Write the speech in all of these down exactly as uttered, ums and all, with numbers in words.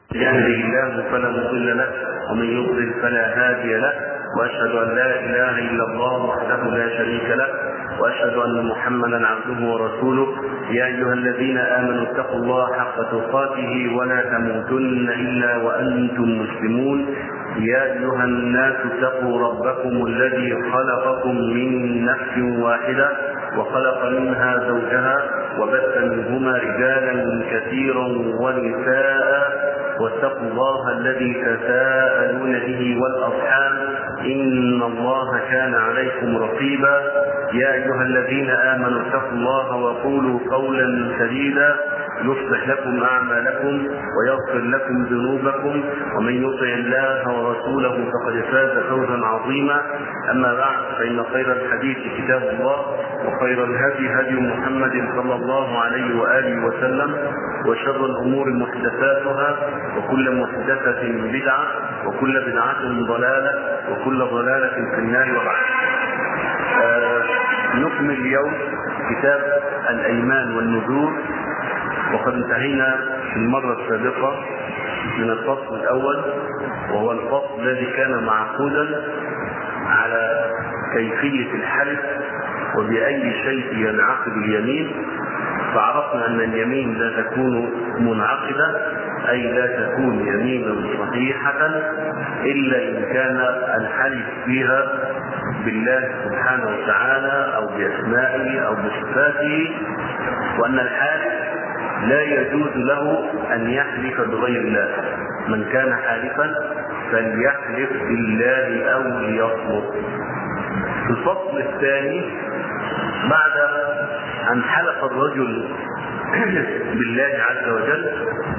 يهده الله فلا مضل له ومن يضلل فلا هادي له، واشهد ان لا اله الا الله وحده لا شريك له، واشهد ان محمدا عبده ورسوله. يا ايها الذين امنوا اتقوا الله حق تقاته ولا تموتن الا وانتم مسلمون. يا ايها الناس اتقوا ربكم الذي خلقكم من نفس واحده وخلق منها زوجها وبث منهما رجالا كثيرا ونساء، واتقوا الله الذي تساءلون به والارحام ان الله كان عليكم رقيبا. يا ايها الذين امنوا اتقوا الله وقولوا قولا سديدا يصلح لكم اعمالكم ويغفر لكم ذنوبكم، ومن يطع الله ورسوله فقد فاز فوزا عظيما. اما بعد، فان خير الحديث كتاب الله، وخير الهدي هدي محمد صلى الله عليه واله وسلم، وشر الامور محدثاتها، وكل محدثه بدعه، وكل بدعه ضلاله، وكل ضلاله في النار. وبعد، آه نكمل اليوم كتاب الايمان والنذور، وقد انتهينا في المره السابقه من الفصل الاول، وهو الفصل الذي كان معقودا على كيفيه الحلف وبأي شيء ينعقد اليمين. فعرفنا أن اليمين لا تكون منعقدة، أي لا تكون يمينا صحيحة إلا إن كان الحلف فيها بالله سبحانه وتعالى أو بأسمائه أو بصفاته، وأن الحالف لا يجوز له أن يحلف بغير الله. من كان حالفا فليحلف بالله أو ليصمت. في الفصل الثاني، بعد أن حلف الرجل بالله عز وجل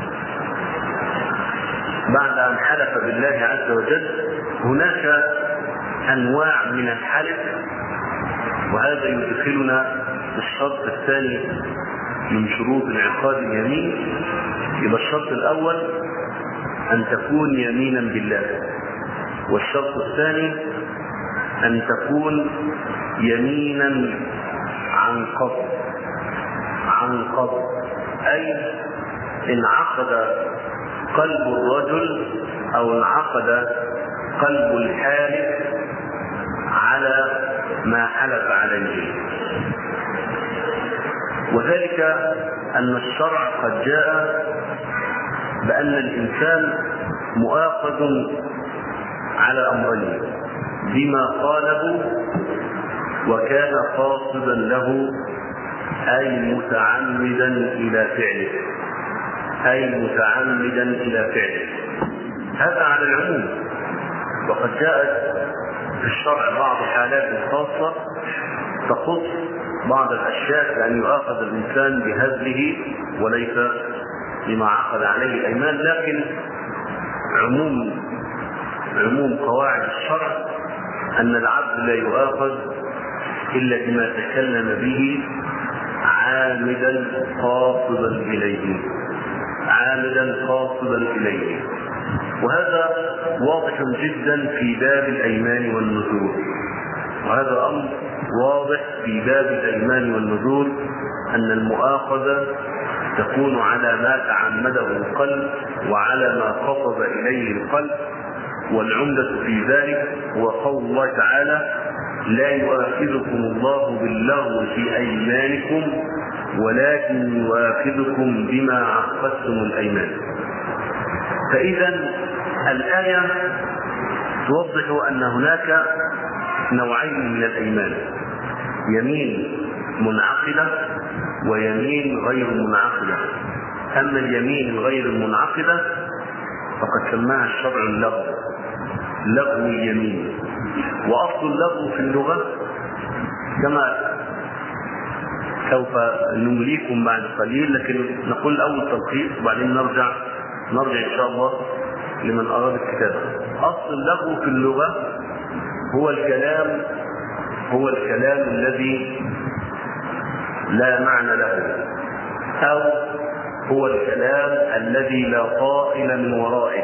بعد أن حلف بالله عز وجل هناك أنواع من الحلف، وهذا يدخلنا في الشرط الثاني من شروط انعقاد اليمين. يبقى الشرط الأول أن تكون يمينا بالله، والشرط الثاني أن تكون يمينا عن قصد عن قصد أي انعقد قلب الرجل أو انعقد قلب الحالف على ما حلف عليه. وذلك أن الشرع قد جاء بأن الإنسان مؤاخذ على أمرين: بما قاله وكان قاصدا له، أي متعمدا إلى فعله أي متعمدا إلى فعله هذا على العموم. وقد جاءت في الشرع بعض حالات خاصة تخص بعض الأشياء، لأن يؤاخذ الإنسان بهزله وليس بما عقد عليه الأيمان. لكن عموم عموم قواعد الشرع أن العبد لا يؤاخذ إلا بما تكلم به عامدا قاصدا إليه عامدا قاصدا إليه وهذا واضح جدا في باب الأيمان والنذور. وهذا أمر واضح في باب الأيمان والنذور، أن المؤاخذة تكون على ما تعمده القلب وعلى ما قصد إليه القلب. والعمدة في ذلك هو قول الله تعالى: لا يؤاخذكم الله باللغو في أيمانكم ولكن يؤاخذكم بما عقدتم الأيمان. فإذا الآية توضح أن هناك نوعين من الأيمان: يمين منعقدة ويمين غير منعقدة. أما اليمين الغير المنعقدة فقد سماها الشرع اللغو، لغو اليمين. وأصل اللغو في اللغة كما سوف نمليكم بعد قليل، لكن نقول الأول تلخيص وبعدين نرجع نرجع إن شاء الله لمن أراد الكتابة. أصل اللغو في اللغة هو الكلام هو الكلام الذي لا معنى له، أو هو الكلام الذي لا طائل من ورائه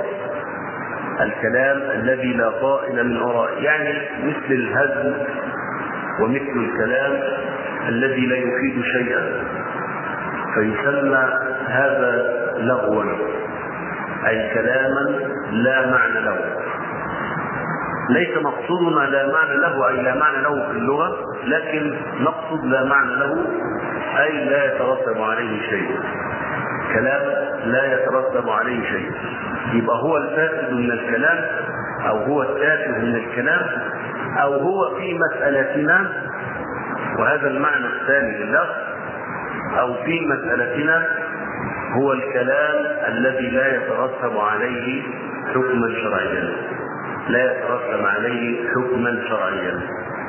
الكلام الذي لا طائل من ورائه يعني مثل الهزل ومثل الكلام الذي لا يفيد شيئا، فيسمى هذا لغوا. أي كلاما لا معنى له. ليس مقصودنا لا معنى له أي لا معنى له في اللغة، لكن نقصد لا معنى له أي لا يترتب عليه شيء، كلام لا يترتب عليه شيء. يبقى هو الفاسد من الكلام أو هو التافه من الكلام أو هو في مسألتنا، وهذا المعنى الثاني لللفظ، أو في مسألتنا هو الكلام الذي لا يترتب عليه حكما شرعيا، لا يترتب عليه حكما شرعيا.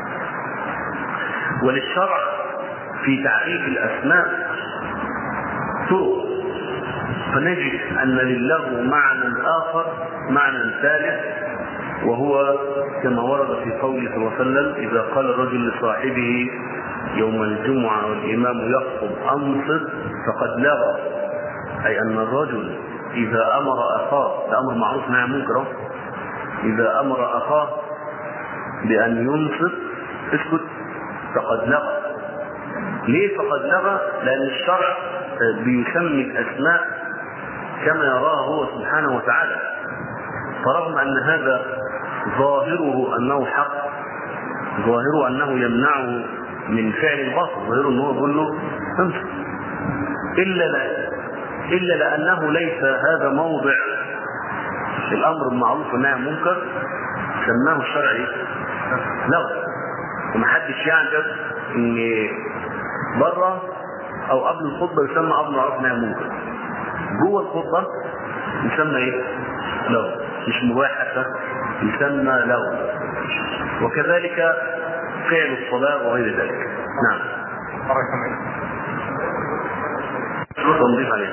وللشرع في تعريف الأسماء طرق، فنجد أن لله معنى آخر، معنى ثالث، وهو كما ورد في قوله صلى الله عليه وسلم: إذا قال الرجل لصاحبه يوم الجمعة والإمام يخطب أنصت فقد لغى، أي أن الرجل إذا أمر أخاه، ده أمر معروف نهي عن منكر، إذا أمر أخاه بأن ينصت اسكت فقد لغى. ليه فقد لغى؟ لأن الشرع بيسمي الأسماء كما يراه هو سبحانه وتعالى، فرغم أن هذا ظاهره أنه حق، ظاهره أنه يمنعه من فعل الباطل، ظاهره أنه يقول له انصت، إلا لا إلا لأنه ليس هذا موضع الأمر بالمعروف والنهي عن المنكر، سماه الشرع لغو. ومحدش يعجب ان بره او قبل الخطبه يسمى امر معروف والنهي عن المنكر، جوه الخطبه يسمى ايه؟ لغو، مش مباح حتى، يسمى لغو. وكذلك فعل الصلاه وغير ذلك. نعم. نضيف عليه.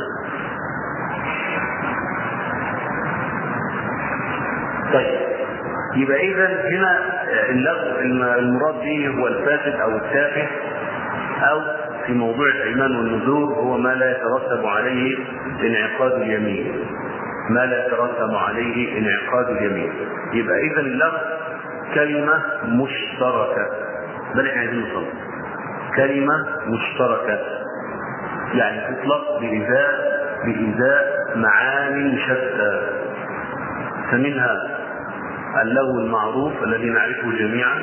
طيب، يبقى اذا هنا اللغو المراد به هو الفاسد او التافه، او في موضوع الايمان والنذور هو ما لا يترتب عليه انعقاد اليمين، ما لا يترتب عليه انعقاد اليمين. يبقى اذا اللغو كلمه مشتركه، بل احنا عايزين نصل كلمه مشتركه، يعني تطلق بإزاء بإزاء معاني شتى، فمنها اللغو المعروف الذي نعرفه جميعا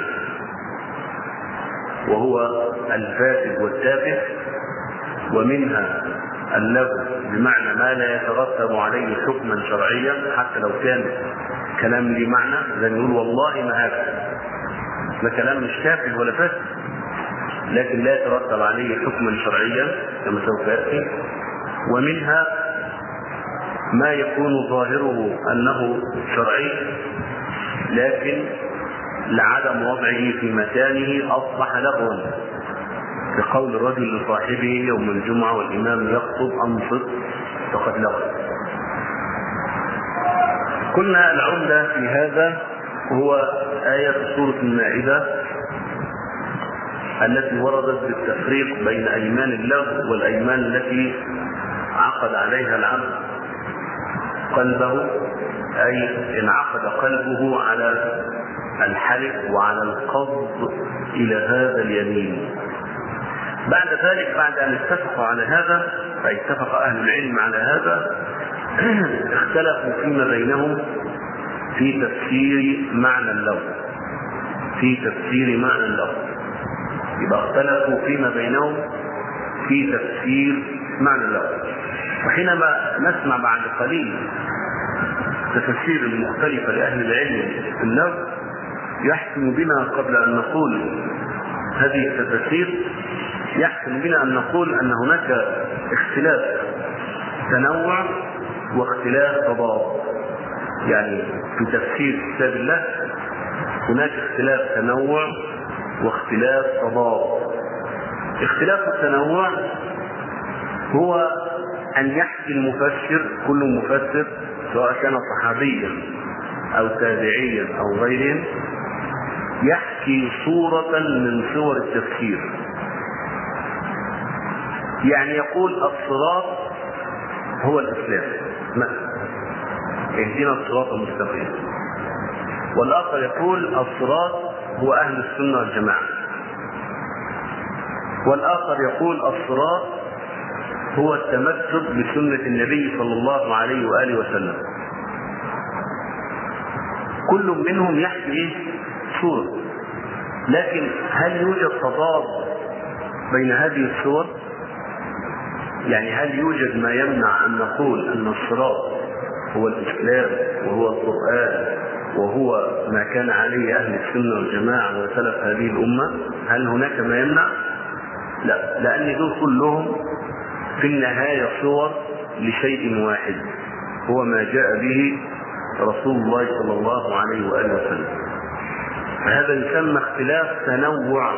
وهو الفاسد والتافه، ومنها اللغو بمعنى ما لا يترتب عليه حكما شرعيا، حتى لو كان كلام لي معنى، زي نقول والله ما هذا، ده كلام مش تافه ولا فاسد لكن لا يترتب عليه حكما شرعيا كما سوف يأتي. ومنها ما يكون ظاهره أنه شرعي لكن لعدم وضعه في مكانه أصبح لغوا، كقول الرجل لصاحبه يوم الجمعة والإمام يخطب أنصت فقد لغى. قلنا العمدة في هذا هو آية سورة المائدة التي وردت بالتفريق بين أيمان اللغو والأيمان التي عقد عليها العبد قلبه، أي انعقد قلبه على الحلف وعلى القبض إلى هذا اليمين. بعد ذلك، بعد أن اتفقوا على هذا، أي اتفق أهل العلم على هذا، اختلفوا فيما بينهم في تفسير معنى اللغو، في تفسير معنى اللغو. يبقى اختلفوا فيما بينهم في تفسير معنى اللغو. وحينما نسمع بعد قليل تفسير المختلفة لأهل العلم في اللغو، يحسن بنا قبل أن نقول هذه التفسير، يحسن بنا أن نقول أن هناك اختلاف تنوع واختلاف تضاد. يعني في تفسير كتاب الله هناك اختلاف تنوع واختلاف تضاد. اختلاف التنوع هو أن يحكي المفسر، كل مفسر سواء كان صحابيا أو تابعيا أو غيره، يحكي صورة من صور التفسير. يعني يقول الصراط هو الإسلام مثلا، اهدنا الصراط المستقيم. والآخر يقول الصراط هو أهل السنة والجماعة. والآخر يقول الصراط هو التمسك بسنة النبي صلى الله عليه وآله وسلم. كل منهم يحكي ايه؟ صورة. لكن هل يوجد تضاد بين هذه الصور؟ يعني هل يوجد ما يمنع أن نقول أن الصراط هو الإسلام وهو القرآن وهو ما كان عليه أهل السنة والجماعة وسلف هذه الأمة؟ هل هناك ما يمنع؟ لا، لأن دول كلهم في النهاية صور لشيء واحد هو ما جاء به رسول الله صلى الله عليه وآله وسلم. فهذا يسمى اختلاف تنوع.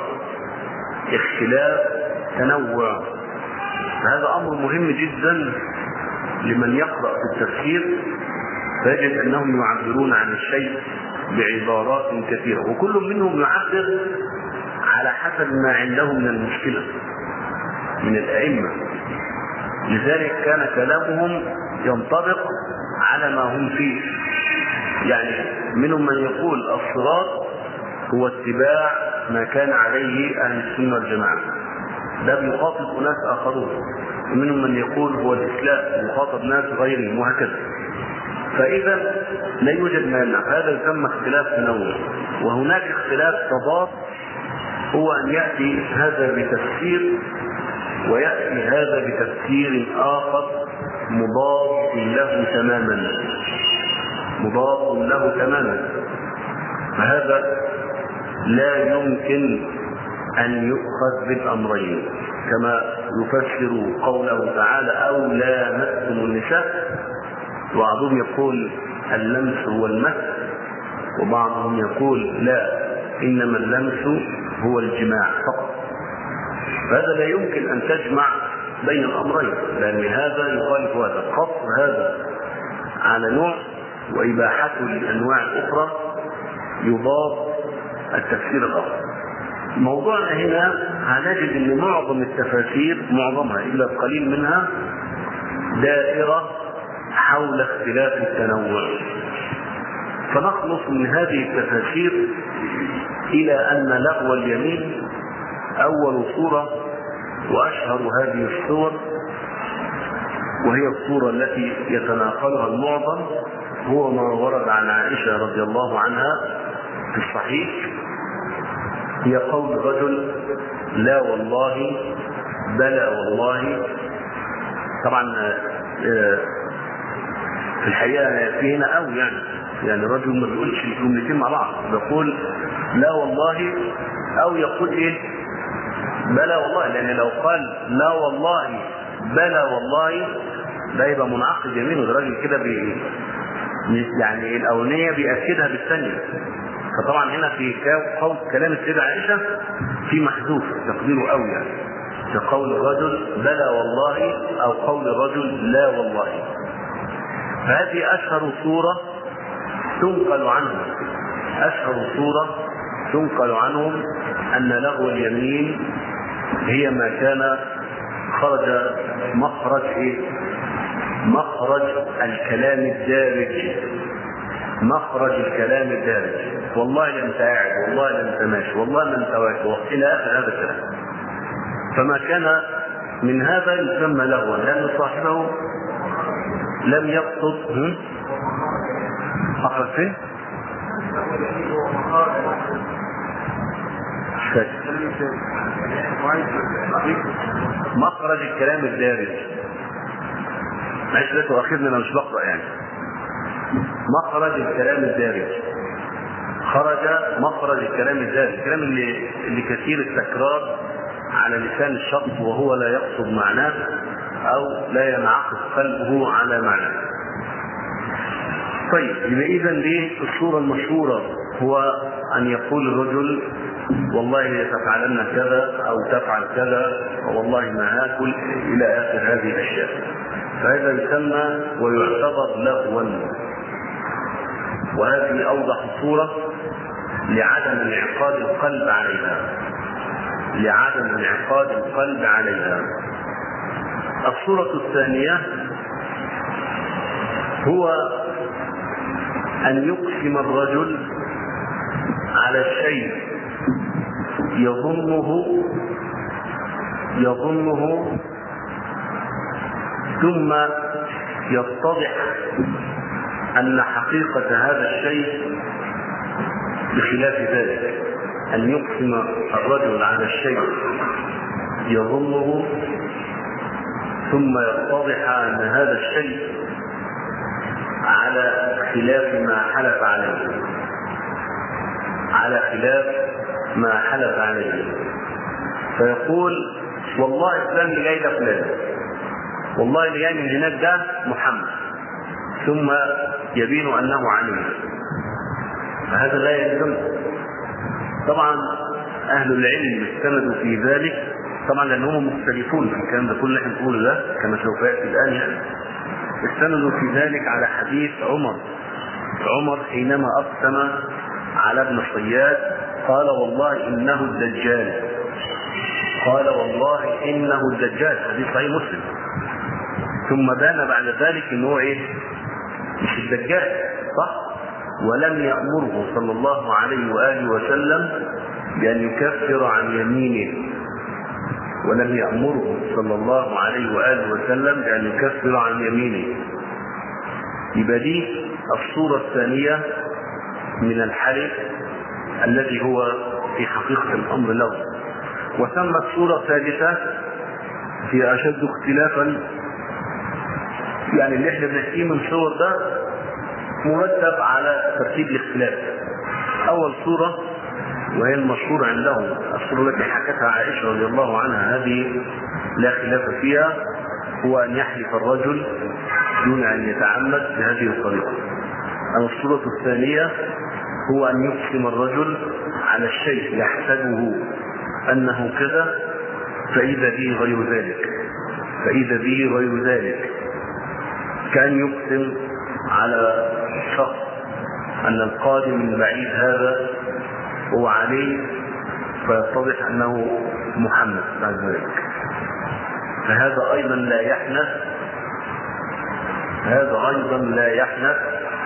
اختلاف تنوع فهذا أمر مهم جدا لمن يقرأ في التفسير، فيجد أنهم يعبرون عن الشيء بعبارات كثيرة، وكل منهم يعبر على حسب ما عنده من المشكلة من الأئمة. لذلك كان كلامهم ينطبق على ما هم فيه. يعني منهم من يقول الصراط هو اتباع ما كان عليه أهل السنة والجماعة، ده بيخاطب أناس آخرون. ومنهم من يقول هو الإسلام، بيخاطب ناس غيرهم، وهكذا. فإذا لا يوجد مانع، هذا يسمى اختلاف تنوع. وهناك اختلاف تضاد هو أن يأتي هذا بتفسير ويأتي هذا بتفسير آخر مضاد له تماما مضاد له تماما فهذا لا يمكن أن يؤخذ بالأمرين، كما يفسر قوله تعالى أو لامستم النساء، وبعضهم يقول اللمس هو المس، وبعضهم يقول لا، إنما اللمس هو الجماع فقط. فهذا لا يمكن أن تجمع بين الأمرين، لأن هذا يخالف هذا. قصر هذا على نوع وإباحته للأنواع الأخرى يضاد التفسير الآخر. موضوعنا هنا هنجد أن معظم التفاسير، معظمها إلا القليل منها، دائرة حول اختلاف التنوع. فنخلص من هذه التفاسير إلى أن لغو اليمين أول صورة وأشهر هذه الصور، وهي الصورة التي يتناقلها المعظم، هو ما ورد عن عائشة رضي الله عنها في الصحيح، هي قول رجل لا والله بلى والله. طبعا في الحقيقة في هنا أو يعني يعني الرجل ما بيقولش الجملتين مع بعض، بيقول لا والله أو يقول إيه بلى والله، لأن لو قال لا والله بلى والله ده يبقى منعقد يمينه. الراجل كده بي يعني الأولانية بيأكدها بالثانية. فطبعا هنا في قول كلام السيدة عائشة في محذوف تقديره أو يعني كقول الرجل بلى والله أو قول الرجل لا والله. فهذه أشهر صورة تنقل عنهم أشهر صورة تنقل عنهم أن لغو اليمين هي ما كان خرج مخرج إيه؟ مخرج الكلام الدارج مخرج الكلام الدارج والله لا انت قاعد، والله لا انت ماشي، والله لا انت واقف، الى اخر هذا الكلام. فما كان من هذا يسمى لغوا، لان صاحبه لم يقصد مخرج فين؟ مخرج الكلام الدارج. معلش لا تؤاخذني انا مش بقرا يعني. مخرج الكلام الدارج، خرج مخرج الكلام الدارج، الكلام اللي اللي كثير التكرار على لسان الشخص وهو لا يقصد معناه او لا ينعقد قلبه على معناه. طيب يبقى اذا دي الصوره المشهوره هو ان يقول الرجل والله تفعلن كذا او تفعل كذا والله ما هاكل الى اخر هذه الاشياء. فهذا يسمى ويعتبر لغوا، وهذه اوضح صوره لعدم انعقاد القلب عليها لعدم انعقاد القلب عليها. الصورة الثانية هو أن يقسم الرجل على الشيء يظنه يظنه ثم يتضح أن حقيقة هذا الشيء بخلاف ذلك، أن يقسم الرجل على الشيء يظنه ثم يتضح أن هذا الشيء على خلاف ما حلف عليه، على خلاف ما حلف عليه، فيقول والله فلان اللي جاي ده فلان، والله اللي جاي من هناك ده محمد، ثم يبين أنه علي، فهذا لا يلزم. طبعا أهل العلم استندوا في ذلك، طبعا لأنهم مختلفون في الكلام ده كل اللي احنا بنقوله ده كما سوف يأتي الآن، يعني استندوا في ذلك على حديث عمر عمر حينما أقسم على ابن صياد قال والله إنه الدجال، قال والله إنه الدجال، حديث صحيح مسلم، ثم بان بعد ذلك إنه إيه؟ مش الدجال، صح؟ ولم يأمره صلى الله عليه وآله وسلم بأن يكفر عن يمينه، ولم يأمره صلى الله عليه وآله وسلم بأن يكفر عن يمينه. يبقى دي الصورة الثانية من الحلف الذي هو في حقيقة الأمر له. وثمت صورة ثالثة في أشد اختلافا، يعني اللي احنا بنحكيه من صور ده مرتب على ترتيب الاختلاف. أول صورة وهي المشهورة عندهم، الصورة التي حكتها عائشة رضي الله عنها، هذه لا خلاف فيها، هو أن يحلف الرجل دون أن يتعمد بهذه الطريقة. أما الصورة الثانية هو أن يقسم الرجل على الشيء يحسبه أنه كذا فإذا به غير ذلك، فإذا به غير ذلك، كأن يقسم على شخص أن القادم من بعيد هذا هو علي فيتضح أنه محمد بعد ذلك، فهذا أيضا لا يحنث، هذا أيضا لا يحنث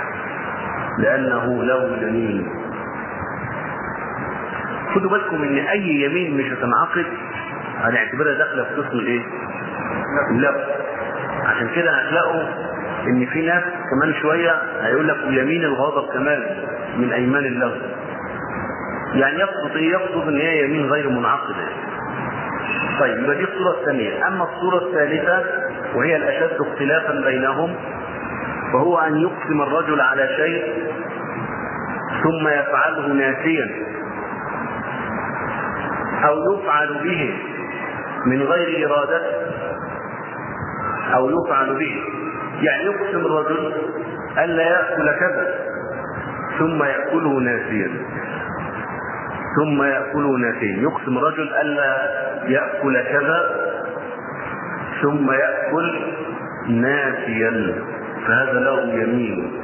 لأنه له يمين. خدوا بالكم ان اي يمين مش هتنعقد هنعتبرها داخله في قسم الايه؟ اللغو. عشان كده هتلاقوا ان في ناس كمان شويه هيقول لك يمين الغضب كمان من ايمان اللغو، يعني يقصد ايه؟ يقصد ان هي يمين غير منعقده. طيب يبقى دي الصوره الثانيه. اما الصوره الثالثه وهي الاشد اختلافا بينهم، فهو ان يقسم الرجل على شيء ثم يفعله ناسيا أو يفعل به من غير إرادته، أو يفعل به، يعني يقسم الرجل ألا يأكل كذا ثم يأكله ناسيا، ثم يأكله ناسيا، يقسم الرجل ألا يأكل كذا ثم يأكل ناسيا، فهذا له يمين.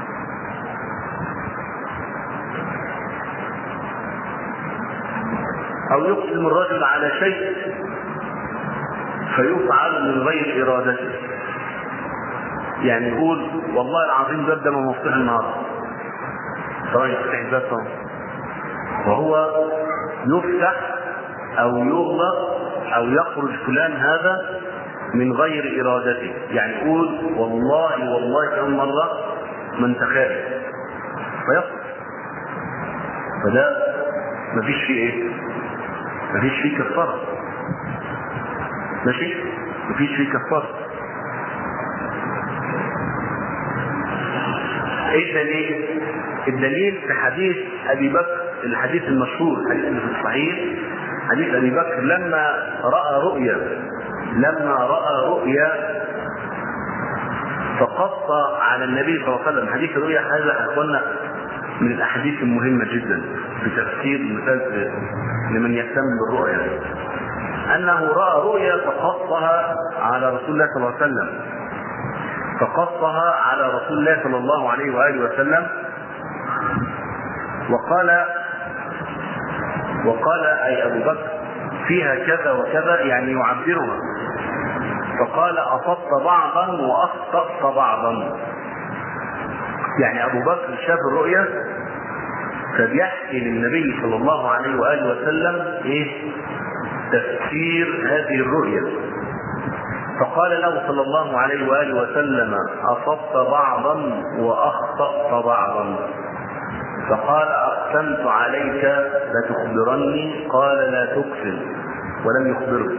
أو يقسم الرجل على شيء فيفعل من غير إرادته، يعني يقول والله العظيم باب ده ما مفتوح النهارده، طبعا يفتح الباب وهو يفتح أو يغلق أو يخرج فلان هذا من غير إرادته، يعني يقول والله والله كم مرة ما انت خارج فيخرج، فده مفيش فيه ايه؟ مفيش فيه كفارة، ماشي؟ مفيش فيه كفارة. ايه الدليل؟ الدليل في حديث ابي بكر، الحديث المشهور، الحديث اللي في الصحيح، حديث ابي بكر لما راى رؤيا لما راى رؤيا فقص على النبي صلى الله عليه وسلم. حديث الرؤيا هذا اخوانا من الاحاديث المهمه جدا في تفسير المثال لمن يهتم بالرؤيا، انه راى رؤيا فقصها على رسول الله صلى الله عليه وسلم، فقصها على رسول الله صلى الله عليه واله وسلم، وقال وقال اي ابو بكر فيها كذا وكذا، يعني يعبرها، فقال اصبت بعضا واخطأت بعضا، يعني ابو بكر شاف الرؤيا فبيحكي للنبي صلى الله عليه واله وسلم ايه؟ تفسير هذه الرؤيا، فقال له صلى الله عليه وآله وسلم: أصبت بعضا وأخطأت بعضا. فقال: أقسمت عليك لتخبرني. قال: لا تقسم. ولم يخبره.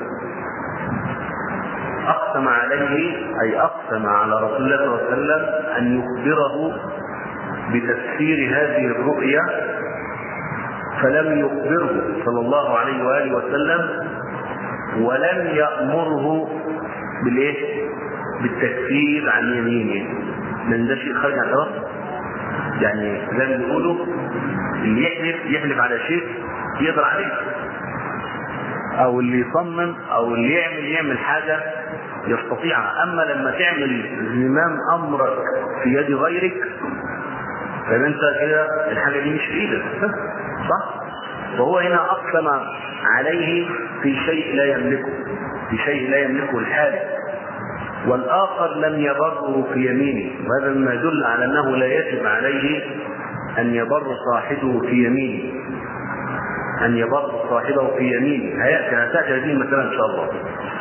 أقسم عليه أي أقسم على رسول الله صلى الله عليه وسلم أن يخبره بتفسير هذه الرؤيا، فلم يخبره صلى الله عليه وآله وسلم، ولم يأمره بالايه؟ بالتكفير عن يمينه، لان ده شيء خارج عن الارض. يعني زي ما بيقولوا اللي يحلف يحلف على شيء يقدر عليه، او اللي يصمم او اللي يعمل يعمل حاجه يستطيعها. اما لما تعمل زمام امرك في يد غيرك فانت انت كده الحاجه دي مش في ايدك، صح؟ وهو هنا اقسم عليه في شيء لا يملكه، في شيء لا يملكه الحالف، والآخر لم يبره في يمينه. وهذا مما يدل على أنه لا يجب عليه أن يبر صاحبه في يمينه، أن يبر صاحبه في يمينه. هيأتي هتأتي هذه المسألة إن شاء الله.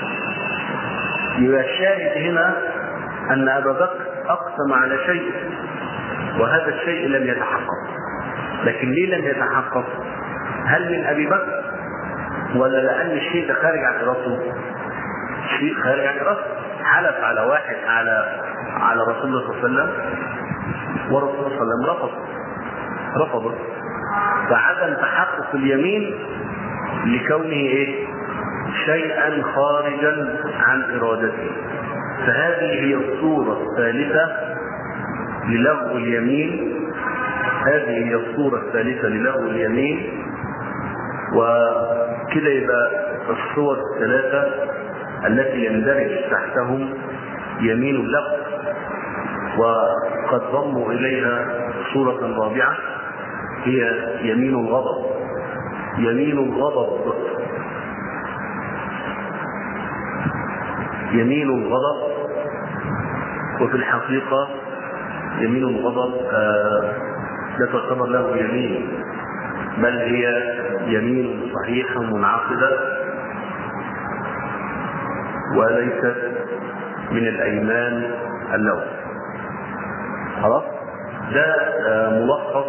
يبقى الشاهد هنا أن أبا بكر أقسم على شيء وهذا الشيء لم يتحقق. لكن ليه لم يتحقق؟ هل من أبي بكر ولا لأن الشيء ده خارج عن إرادته؟ شيء خارج عن إرادته. حلف على واحد على على رسول الله صلى الله عليه وسلم، ورسول الله صلى الله عليه وسلم رفض رفضه. فعدم تحقق اليمين لكونه ايه؟ شيئا خارجا عن إرادته. فهذه هي الصورة الثالثة للغو اليمين، هذه هي الصورة الثالثة للغو اليمين. وكده يبقى الصور الثلاثة التي يندرج تحتهم يمين اللغو، وقد ضموا إليها صورة رابعة هي يمين الغضب. يمين الغضب يمين الغضب وفي الحقيقة يمين الغضب لا تعتبر له يمين، بل هي يمين صحيحة منعقدة وليست من الأيمان اللغو. خلاص؟ ده ملخص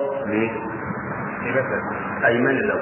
لأيمان اللغو.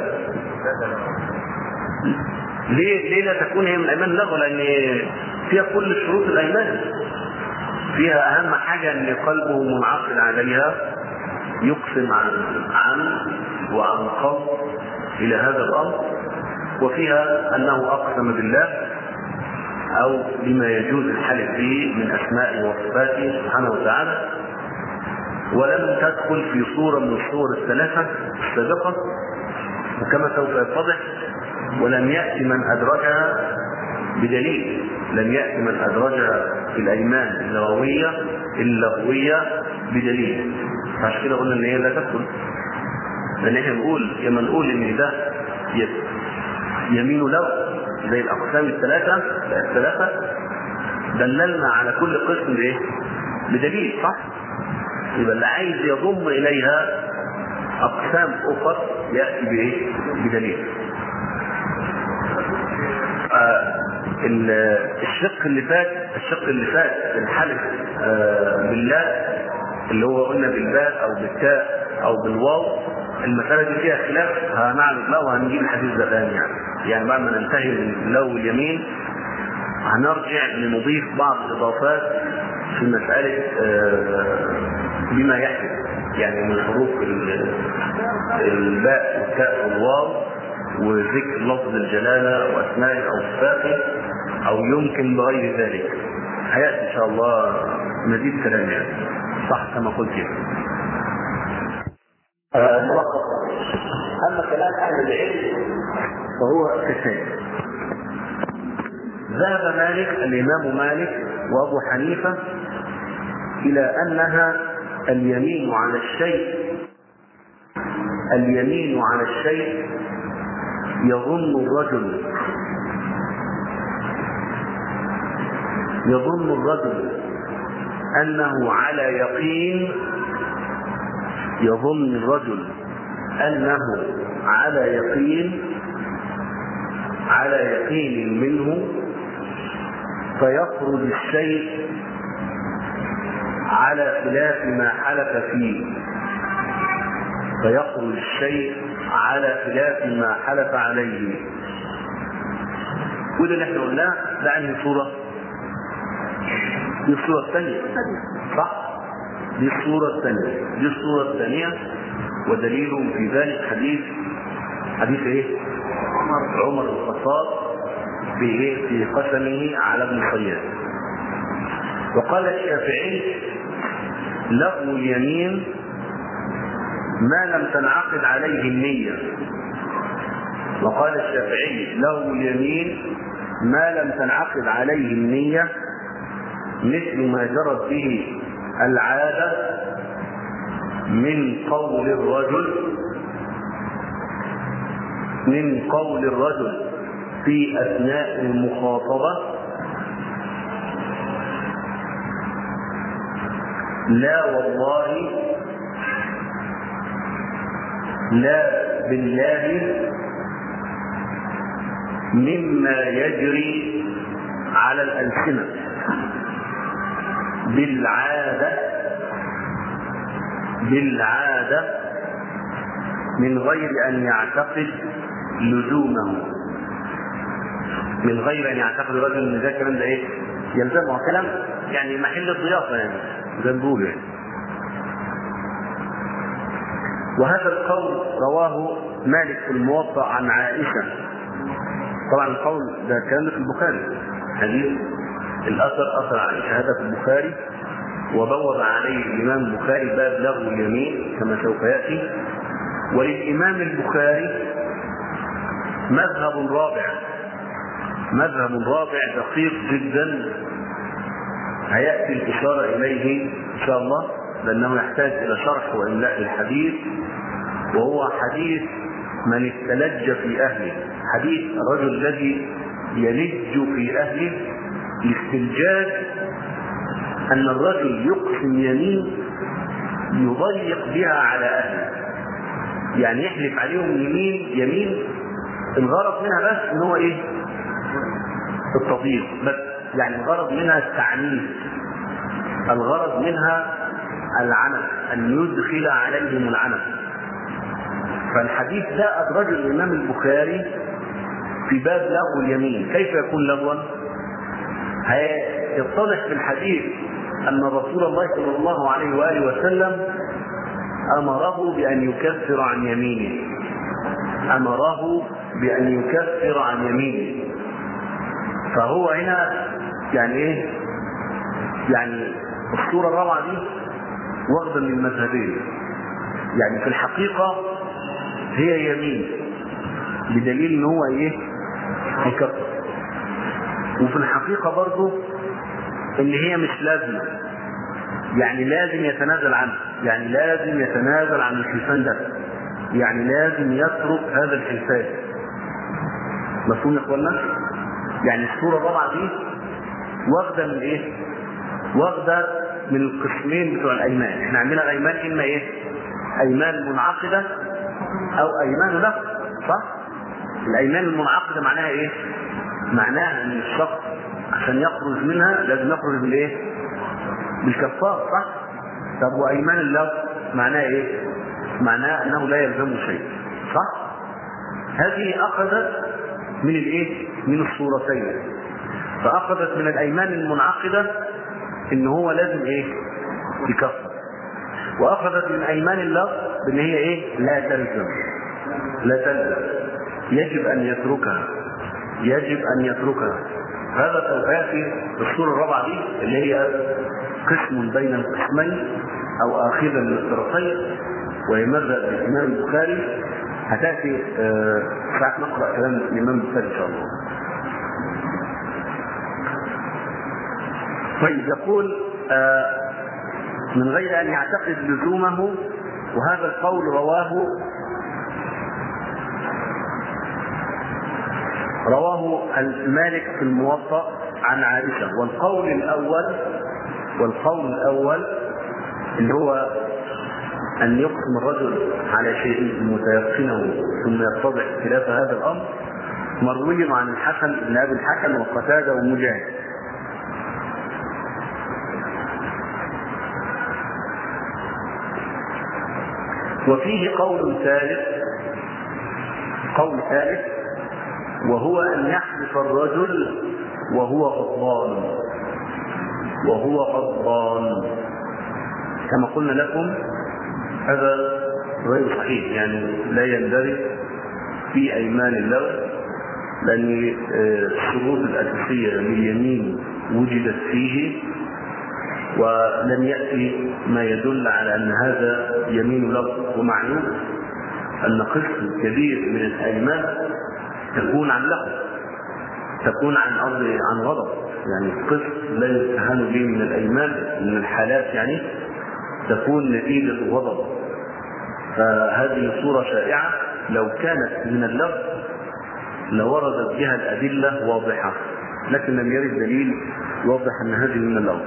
ليه ليه لا تكون هي من أيمان اللغو؟ لأن فيها كل شروط الأيمان. فيها أهم حاجة أن قلبه منعقد عليها، يقسم عن عن وعن قصد إلى هذا الأمر، وفيها أنه أقسم بالله أو بما يجوز الحلف به من أسمائه وصفاته سبحانه وتعالى، ولم تدخل في صورة من الصور الثلاثة السابقة وكما سوف يتضح، ولم يأتي من أدرجها بدليل، لم يأتي من أدرجها في الأيمان اللغوية اللغوية بدليل. عشان كده قلنا إن هي لا تدخل، لأن احنا نقول لما نقول إن ده يمين لغو زي الأقسام الثلاثة الثلاثة دللنا على كل قسم بإيه؟ بدليل، صح؟ يبقى اللي عايز يضم إليها أقسام أخرى يأتي بإيه؟ بدليل. آه الشق اللي فات الشق اللي فات الحلف آه بالله اللي هو قلنا بالباء أو بالتاء أو بالواو، المسألة دي فيها خلاف، هنعرض له وهنجيب الحديث ده ثاني. يعني يعني بعد ما ننتهي من لغو اليمين هنرجع لنضيف بعض الإضافات في مسألة بما يحدث، يعني من حروف الباء والتاء والواو وذكر لفظ الجلالة وأسمائه أو صفاته أو يمكن بغير ذلك. هيأتي إن شاء الله مزيد كلام يعني، صح كما قلت يعني. أما كلام أهل العلم فهو كالتالي: ذهب مالك الإمام مالك وأبو حنيفة إلى أنها اليمين على الشيء اليمين على الشيء يظن الرجل يظن الرجل أنه على يقين يظن الرجل أنه على يقين على يقين منه فيخرج الشيء على خلاف ما حلف فيه فيخرج الشيء على خلاف ما حلف عليه. وده اللي احنا قلناه ده انهي صورة؟ دي الصورة الثانية صح؟ دي الصورة الثانية دي الصورة الثانية ودليل في ذلك حديث حديث ايه؟ عمر بن الخطاب في ايه؟ في قسمه على ابن صياد. وقال الشافعي لغو اليمين ما لم تنعقد عليه النية. وقال الشافعي لغو اليمين ما لم تنعقد عليه النية مثل ما جرت به العادة من قول الرجل من قول الرجل في أثناء المخاطبة لا والله لا بالله مما يجري على الألسنة بالعادة بالعادة من غير أن يعتقد لزومه من غير أن يعتقد الرجل أن ذا كلام ده إيه يلزمه كلام يعني محل الضيافة يعني زي ما بيقولوا يعني. وهذا القول رواه مالك في الموطأ عن عائشة. طبعا القول ده كان في البخاري حديث الأثر أثر عائشة هذا في البخاري وبوض عليه الإمام البخاري باب لغو اليمين كما سوف يأتي. وللإمام البخاري مذهب رابع مذهب رابع دقيق جدا هيأتي الإشارة إليه إن شاء الله لأنه يحتاج إلى شرح وإملاء الحديث وهو حديث من استلج في أهله حديث الرجل الذي يلج في أهله. الاستلجاج أن الرجل يقسم يمين يضيق بها على أهله يعني يحلف عليهم يمين يمين الغرض منها بس ان هو ايه التضييق بس يعني الغرض منها التعنيف الغرض منها العنف ان يدخل عليهم العنف. فالحديث ده أدرجه الإمام البخاري في باب لغو اليمين. كيف يكون لغوا؟ هيتضح في الحديث أن رسول الله صلى الله عليه وآله وسلم أمره بأن يكفر عن يمينه أمره بأن يكفر عن يمينه. فهو هنا يعني إيه؟ يعني الصورة الرابعة دي واخدة من المذهبين. يعني في الحقيقة هي يمين بدليل إن هو إيه؟ يكفر. وفي الحقيقة برضه إن هي مش لازمة يعني لازم يتنازل عنه يعني لازم يتنازل عن الحلفان ده يعني لازم يترك هذا الحلفان. مفهوم يا اخوانا؟ يعني الصورة الرابعة دي واخدة من ايه؟ واخدة من القسمين بتوع الايمان. احنا عندنا الايمان اما ايه؟ ايمان منعقدة او ايمان له صح؟ الايمان المنعقدة معناها ايه؟ معناها ان الشخص عشان يخرج منها لازم يخرج بالايه؟ بالكفار صح؟ طب وايمان الله معناها ايه؟ معناها انه لا يلزم شيء صح؟ هذه اخذت من الايه؟ من الصورتين. فاخذت من الايمان المنعقده ان هو لازم ايه؟ يكفر. واخذت من ايمان الله بان هي ايه؟ لا تلزم لا تلزم يجب ان يتركها يجب ان يتركها. هذا سوف ياتي بالصوره الرابعه دي اللي هي قسم بين القسمين او اخذا من الطرفين وهي مذهب الامام البخاري. هتاتي ساعه نقرا كلام الامام البخاري ان شاء الله. طيب يقول من غير ان يعتقد لزومه. وهذا القول رواه رواه المالك في الموطأ عن عائشة. والقول الأول والقول الأول اللي هو أن يقسم الرجل على شيء متيقنه ثم يتضح خلاف هذا الأمر مروي عن الحسن بن أبي الحكم وقتادة ومجاهد. وفيه قول ثالث قول ثالث وهو أن يحلف الرجل وهو غضبان وهو غضبان كما قلنا لكم هذا غير صحيح، يعني لا يندرج في أيمان اللغو، لأن الشروط الأساسية لليمين وجدت فيه، ولم يأتي ما يدل على أن هذا يمين لغو. ومعلوم أن قسم كبير من الأيمان تكون عن لغو، تكون عن أرض عن غضب، يعني قسم لا يستهان به من الأيمان من الحالات يعني تكون نتيجة غضب. فهذه صورة شائعة لو كانت من اللغو لوردت بها الأدلة واضحة، لكن لم يرد دليل واضح أن هذه من اللغو.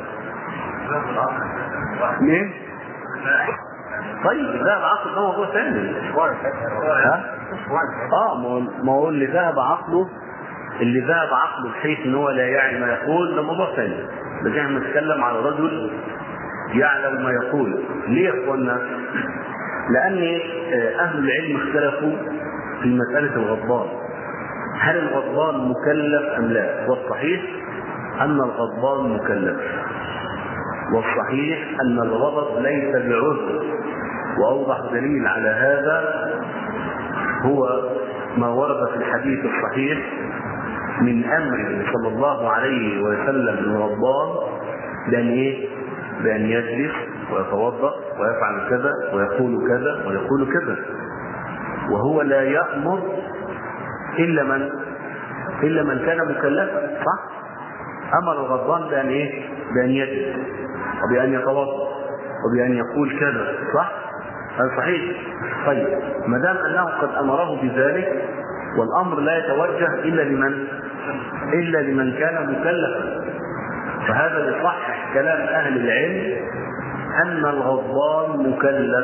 مين؟ طيب ذهب عقله ده موضوع ثاني. ها؟ اه ما هو اللي ذهب عقله اللي ذهب عقله بحيث ان هو لا يعلم ما يقول ده موضوع ثاني. بس احنا بنتكلم على رجل يعلم ما يقول. ليه يا اخوانا؟ لان اهل العلم اختلفوا في مسألة الغضبان، هل الغضبان مكلف ام لا؟ والصحيح ان الغضبان مكلف، والصحيح ان الغضب ليس بعذر. واوضح دليل على هذا هو ما ورد في الحديث الصحيح من امر صلى الله عليه وسلم للغضبان بان ايه؟ بان يجلس ويتوضا ويفعل كذا ويقول كذا ويقول كذا، وهو لا يأمر الا من الا من كان مكلفا، صح؟ امر الغضبان بان ايه؟ بان يجلس وبان يتوضا وبان يقول كذا، صح؟ هذا صحيح. طيب ما دام انه قد امره بذلك والامر لا يتوجه الا لمن الا لمن كان مكلفا، فهذا يصحح كلام اهل العلم ان الغضبان مكلف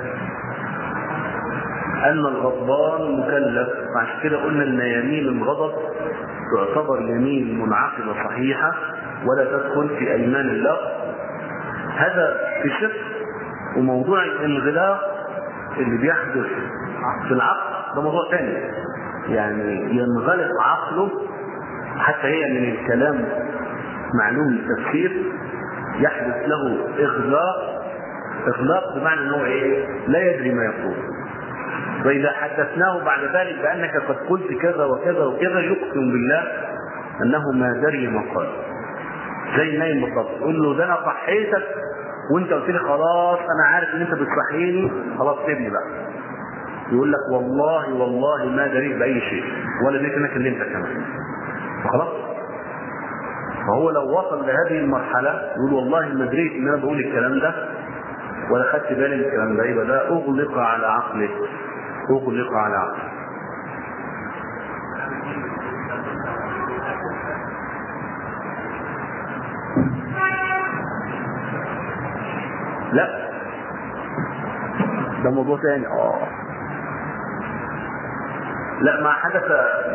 ان الغضبان مكلف عشان كده قلنا ان يمين الغضب تعتبر يمين منعقده صحيحه ولا تدخل في ايمان اللغو. هذا في شق. وموضوع الانغلاق اللي بيحدث في العقل ده موضوع ثاني، يعني ينغلق عقله حتى هي من الكلام معلوم التفسير يحدث له اغلاق اغلاق بمعنى انه ايه؟ لا يدري ما يقول. واذا حدثناه بعد ذلك بانك قد قلت كذا وكذا وكذا يقسم بالله انه ما دري ما قال. زي نايم بالضبط، قول له ده انا صحيتك وانت قلت لي خلاص انا عارف ان انت بتصحيني، خلاص سيبني بقى. يقول لك والله والله ما دريت باي شيء ولا دريت انك كلمتك كمان، خلاص. فهو لو وصل لهذه المرحله يقول والله ما دريت ان انا بقول الكلام ده ولا خدت بالي من الكلام ده، يبقى ده اغلق على عقله اغلق على عقله. لا ده موضوع ثاني. اه لا ما حدث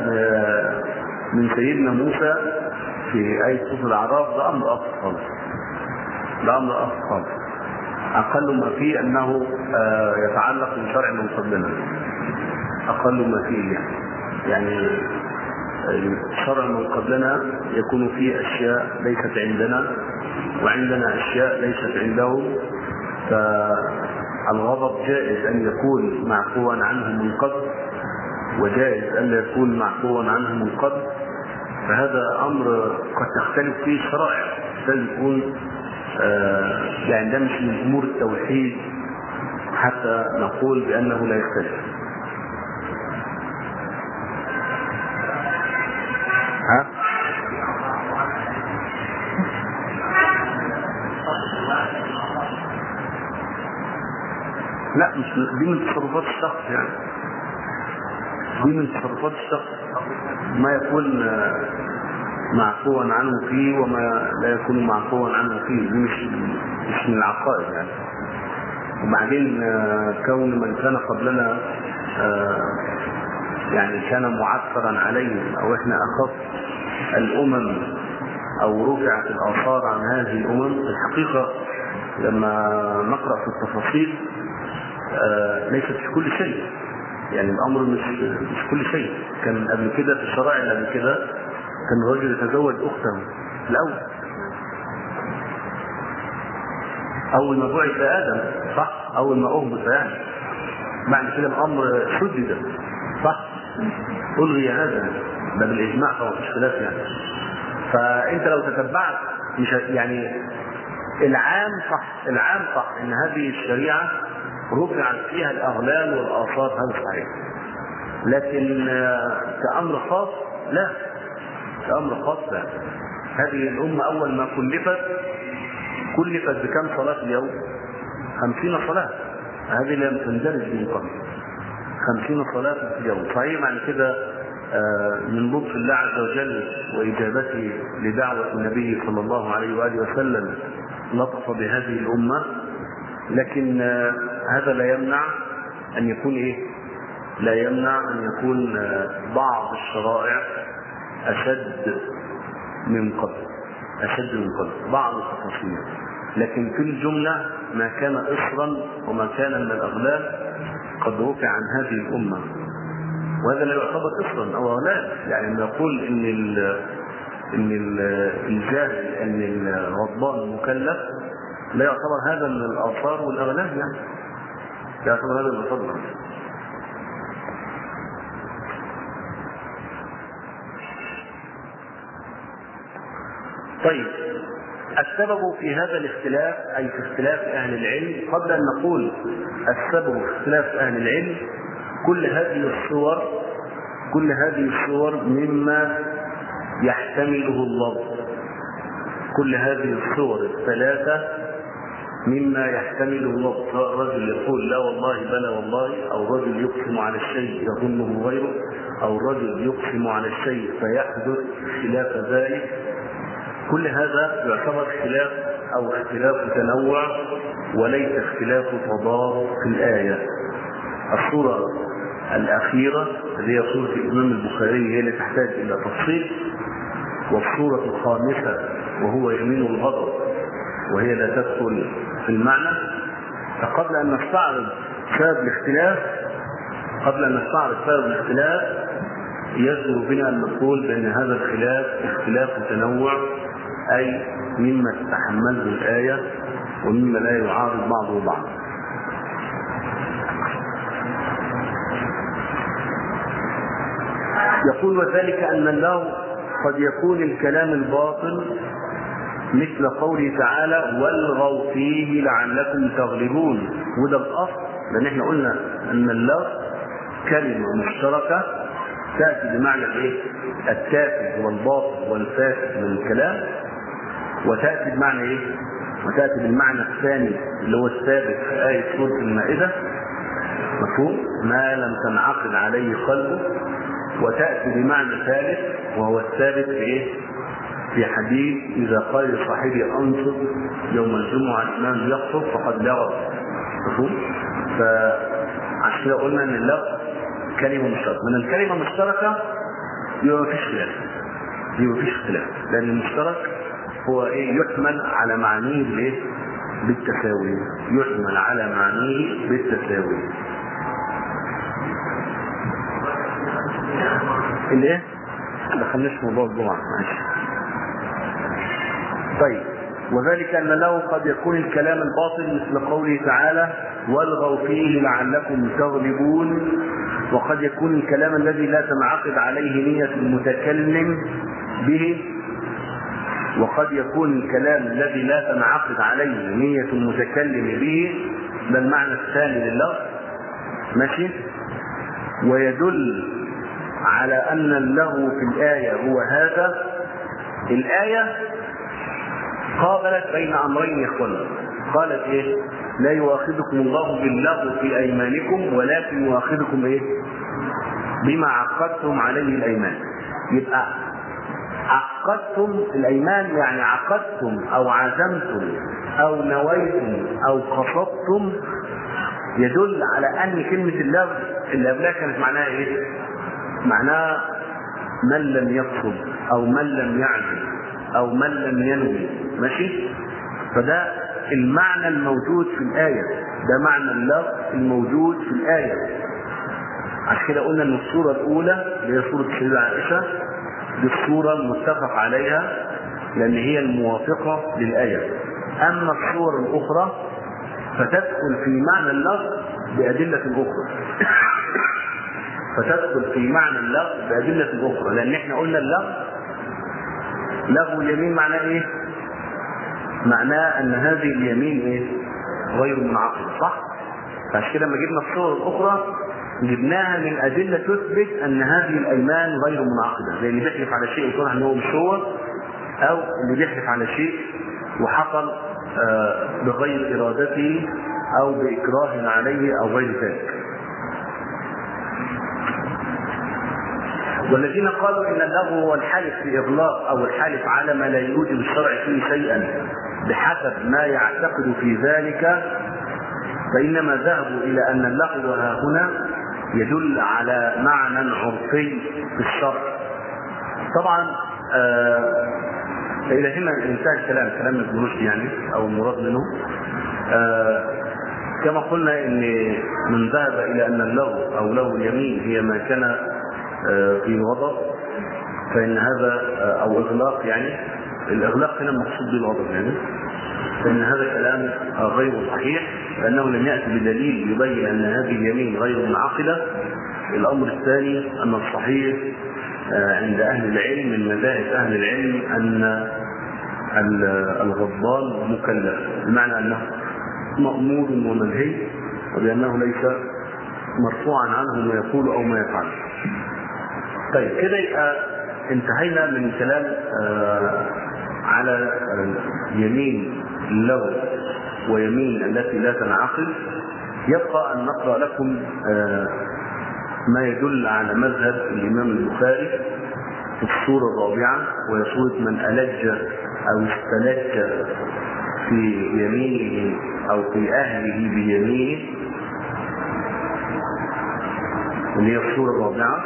من سيدنا موسى في آية سورة الأعراف ده أمر آخر خالص، ده أمر آخر خالص. أقل ما فيه أنه يتعلق بشرع من قبلنا، أقل ما فيه يعني يعني الشرع من قبلنا يكون فيه أشياء ليست عندنا وعندنا أشياء ليست عندهم. فالغضب جائز أن يكون معفوا عنه من قبل وجائز أن يكون معفوا عنه من قبل، فهذا أمر قد تختلف فيه الشرائع. لازم يكون آه يعني ده مش من أمور التوحيد حتى نقول بأنه لا يختلف. ها؟ لا مش دي من تصرفات الشخص، يعني دي من تصرفات الشخص ما يكون معفوا عنه فيه وما لا يكون معفوا عنه فيه، دي مش مش من العقائد يعني. وبعدين كون من كان قبلنا يعني كان معثرا عليهم او احنا اخف الامم او رفعت الاثار عن هذه الامم، الحقيقه لما نقرا في التفاصيل آه ليست في كل شيء، يعني الامر مش مش كل شيء. كان قبل كده في الشرائع اللي قبل كده كان الرجل يتزوج اخته الاول اول ما بعث ادم، صح؟ اول ما اهبط يعني، بعد كده الامر شدد، صح؟ الغي هذا ده بالاجماع طبعا، مفيش خلاف يعني. فانت لو تتبعت مش يعني العام صح، العام صح ان هذه الشريعه رفعت فيها الاغلال والاثار، هذا صحيح. لكن كامر خاص لا، كامر خاص لا. هذه الامه اول ما كلفت كلفت بكم صلاه اليوم؟ خمسين صلاه. هذه لم تندرج من قبل، خمسين صلاه في اليوم. صحيح معنى كده من لطف الله عز وجل واجابته لدعوه النبي صلى الله عليه واله وسلم لطف بهذه الامه، لكن هذا لا يمنع ان يكون ايه؟ لا يمنع ان يكون بعض الشرائع اشد من قبل، اشد من قبل بعض التفاصيل، لكن في الجمله ما كان اصرا وما كان من الاغلال قد رفع عن هذه الامه. وهذا لا يعتبر اصرا او اغلال، يعني نقول ان ال ان الجاهل ان الرضان مكلف لا يعتبر هذا من الاثار والاغلال، يعني لا يعتبر هذا من الاثار. طيب، السبب في هذا الاختلاف اي في اختلاف اهل العلم، قبل ان نقول السبب في اختلاف اهل العلم، كل هذه الصور كل هذه الصور مما يحتمله اللفظ، كل هذه الصور الثلاثة مما يحتمله اللفظ، سواء رجل يقول لا والله بلى والله، أو رجل يقسم على الشيء يظنه غيره، أو رجل يقسم على الشيء فيحدث خلاف ذلك. كل هذا يعتبر اختلاف أو اختلاف تنوع وليس اختلاف تضاد في الآية. الصورة الأخيرة اللي هي صورة الإمام البخاري هي اللي تحتاج إلى تفصيل، والصورة الخامسة وهو يمين الغضب وهي لا تدخل في المعنى. فقبل أن نستعرض سبب الاختلاف قبل أن نستعرض سبب الاختلاف يجب بنا أن نقول بأن هذا الخلاف اختلاف تنوع، أي مما تتحمله الآية ومما لا يعارض بعضه بعض. يقول وذلك أن اللغو قد يكون الكلام الباطل مثل قوله تعالى والغوا فيه لعلكم تغلبون، وده الأصل، لأن احنا قلنا أن اللغو كلمة مشتركة تأتي بمعنى ايه؟ التافه والباطل والفاسد من الكلام، وتأتي بمعنى ايه؟ وتأتي بالمعنى الثاني اللي هو الثابت في آية سورة المائدة، مفهوم؟ ما لم تنعقد عليه قلبه. وتأتي بمعنى ثالث وهو الثابت في ايه؟ في حديث إذا قال لصاحبي أنصت يوم الجمعة الإمام يخطب فقد لغو، مفهوم؟ فعشان كده قلنا أن اللغو كلمة مشتركة. من الكلمة المشتركة يبقى مفيش خلاف، يبقى مفيش خلاف، لأن المشترك هو ايه؟ يحمل على معانيه بالايه؟ بالتساوي، يحمل على معانيه بالتساوي. الايه؟ ما دخلناش في موضوع الجمعة، ماشي. طيب، وذلك أن له قد يكون الكلام الباطل مثل قوله تعالى والغوا فيه لعلكم تغلبون، وقد يكون الكلام الذي لا تنعقد عليه نية المتكلم به، وقد يكون الكلام الذي لا تنعقد عليه نية المتكلم به، ده المعنى الثاني لللفظ، ماشي. ويدل على أن اللغو في الآية هو هذا. الآية قابلت بين أمرين يا اخوانا، قالت إيه؟ لا يؤاخذكم الله باللغو في أيمانكم ولكن يؤاخذكم إيه؟ بما عقدتم عليه الأيمان. يبقى عقدتم الأيمان يعني عقدتم أو عزمتم أو نويتم أو قصدتم، يدل على أن كلمة اللغو اللي قبلها كانت معناها إيه؟ معناها من لم يقصد أو من لم يعزم أو من لم ينوي، ماشي؟ فده المعنى الموجود في الآية، ده معنى اللغو الموجود في الآية. عشان كده قلنا ان الصورة الأولى اللي هي صورة السيدة عائشة دي الصورة المتفق عليها لأن هي الموافقة للآية. أما الصور الأخرى فتدخل في معنى اللفظ بأدلة أخرى فتدخل في معنى اللفظ بأدلة أخرى لأن احنا قلنا اللفظ لغو اليمين معناه إيه؟ معناه أن هذه اليمين إيه؟ غير منعقدة، صح؟ فعشان كده لما جبنا الصور الأخرى جبناها من أدلة تثبت أن هذه الأيمان غير منعقدة، زي اللي بيحلف على شيء يكون أنه مش هو، أو اللي بيحلف على شيء وحصل آه بغير إرادته أو بإكراه عليه أو غير ذلك. والذين قالوا إن اللغو هو الحلف في إغلاق أو الحلف على ما لا يوجب الشرع فيه شيئا بحسب ما يعتقد في ذلك فإنما ذهبوا إلى أن اللغو ها هنا يدل على معنى عرفي في الشرع. طبعا آه إلى هنا انتهى الكلام كلام ابن رشد يعني أو المراد منه. آه كما قلنا إن من ذهب إلى أن اللغو أو لغو اليمين هي ما كان آه في غضب فإن هذا آه أو إغلاق، يعني الإغلاق هنا مقصود بالغضب يعني، فإن هذا كلام غير صحيح لأنه لم يأتي بدليل يبين أن هذه اليمين غير منعقدة. الأمر الثاني أن الصحيح عند أهل العلم من مذاهب أهل العلم أن الغضبان مكلف، بمعنى أنه مأمور ومنهي وبأنه ليس مرفوعا عنه ما يقول أو ما يفعل. طيب كده يبقى انتهينا من كلام على يمين اللغو ويمين التي لا تنعقد. يبقى أن نقرأ لكم ما يدل على مذهب الإمام البخاري في السورة الرابعة، وهي سورة من ألج أو استلج في يمينه أو في أهله بيمينه، اللي هي السورة الرابعة.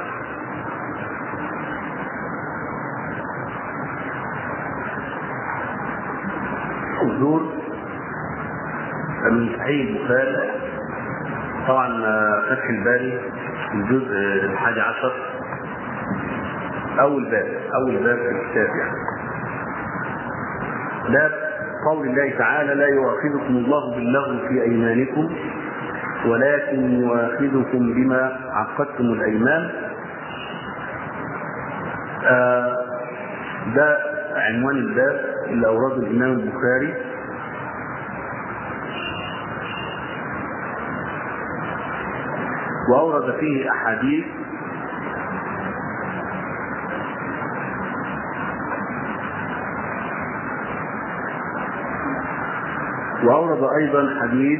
حضور من صحيح البخاري طبعا فتح الباري الجزء الحادي عشر أول باب أول باب في الكتاب يعني. باب قول الله تعالى لا يؤاخذكم الله باللغو في أيمانكم ولكن يؤاخذكم بما عقدتم الأيمان. آه ده عنوان الباب اللي أورده الإمام البخاري. وأورد فيه أحاديث وأورد أيضا حديث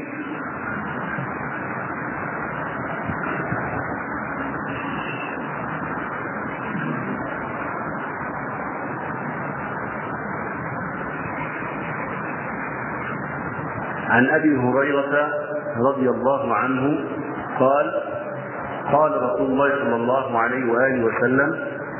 عن أبي هريرة رضي الله عنه قال قال رسول الله صلى الله عليه وآله وسلم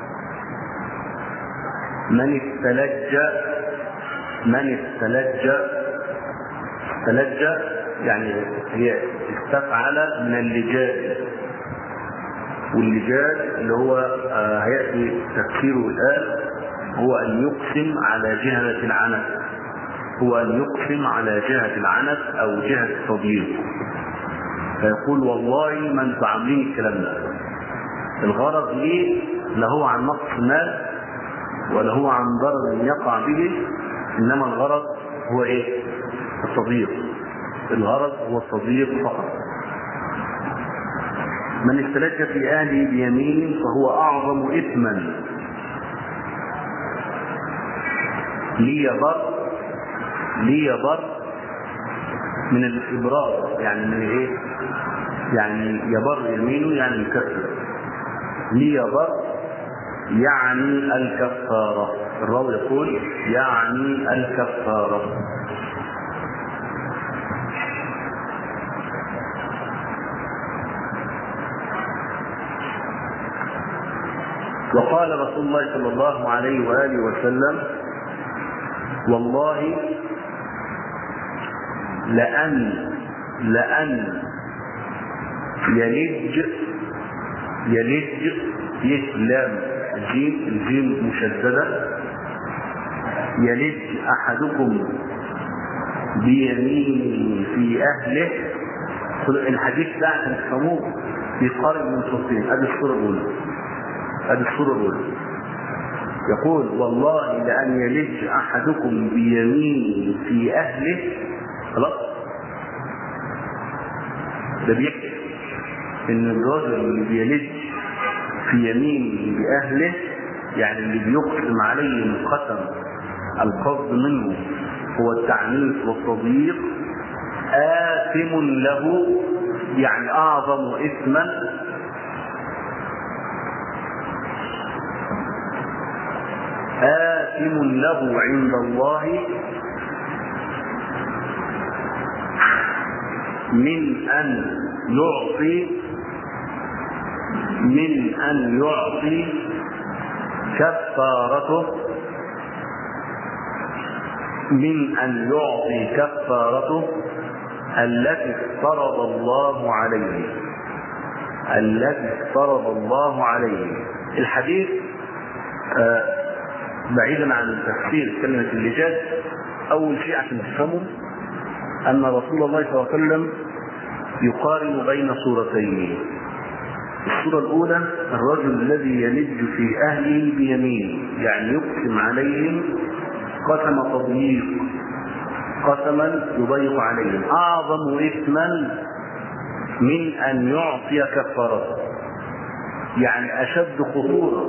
من استلج من استلج استلج يعني هي استفعل من اللجاج، واللجاج اللي هو هيأتي تفسيره الآن هو أن يقسم على جهة العنف هو أن يقسم على جهة العنف أو جهة التضييق، فيقول والله ما انتوا عاملين الكلام ده. الغرض ليه؟ لا هو عن نقص مال ولا هو عن ضرر يقع به، انما الغرض هو ايه؟ التضييق. الغرض هو التضييق فقط. من استلج في اهله بيمين فهو اعظم اثما ليضر ليضر من الابرار، يعني من ايه؟ يعني يبر يمينه يعني يكفر. ليبر يعني الكفارة. الراوي يقول يعني الكفارة. وقال رسول الله صلى الله عليه وآله وسلم والله لأن لأن يلج يلج يسلم الجيم الجيم مشددة. يلج أحدكم بيمين في أهله. الحديث ده عشان تفهموه بيقارب من صورتين. ادي الصورة الأولى ادي الصورة الأولى يقول والله لأن يلج أحدكم بيمين في أهله. خلاص ده بيحكي إن الراجل اللي بيلج في يمين بأهله يعني اللي بيقسم عليه القسم القصد منه هو التعنيف والتضييق آثم له يعني أعظم إثما آثم له عند الله من أن يعطي من أن يعطي كفارته من أن يعطي كفارته التي افترض الله عليه التي افترض الله عليه. الحديث آه بعيدا عن التفسير كلمة اللجاج، أول شيء عشان تفهموا أن رسول الله صلى الله عليه وسلم يقارن بين صورتين. الصورة الأولى الرجل الذي يلج في أهله بيمين يعني يقسم عليهم قسم تضييق قسما يضيق عليهم أعظم إثما من أن يعطي كفارته يعني أشد خطورة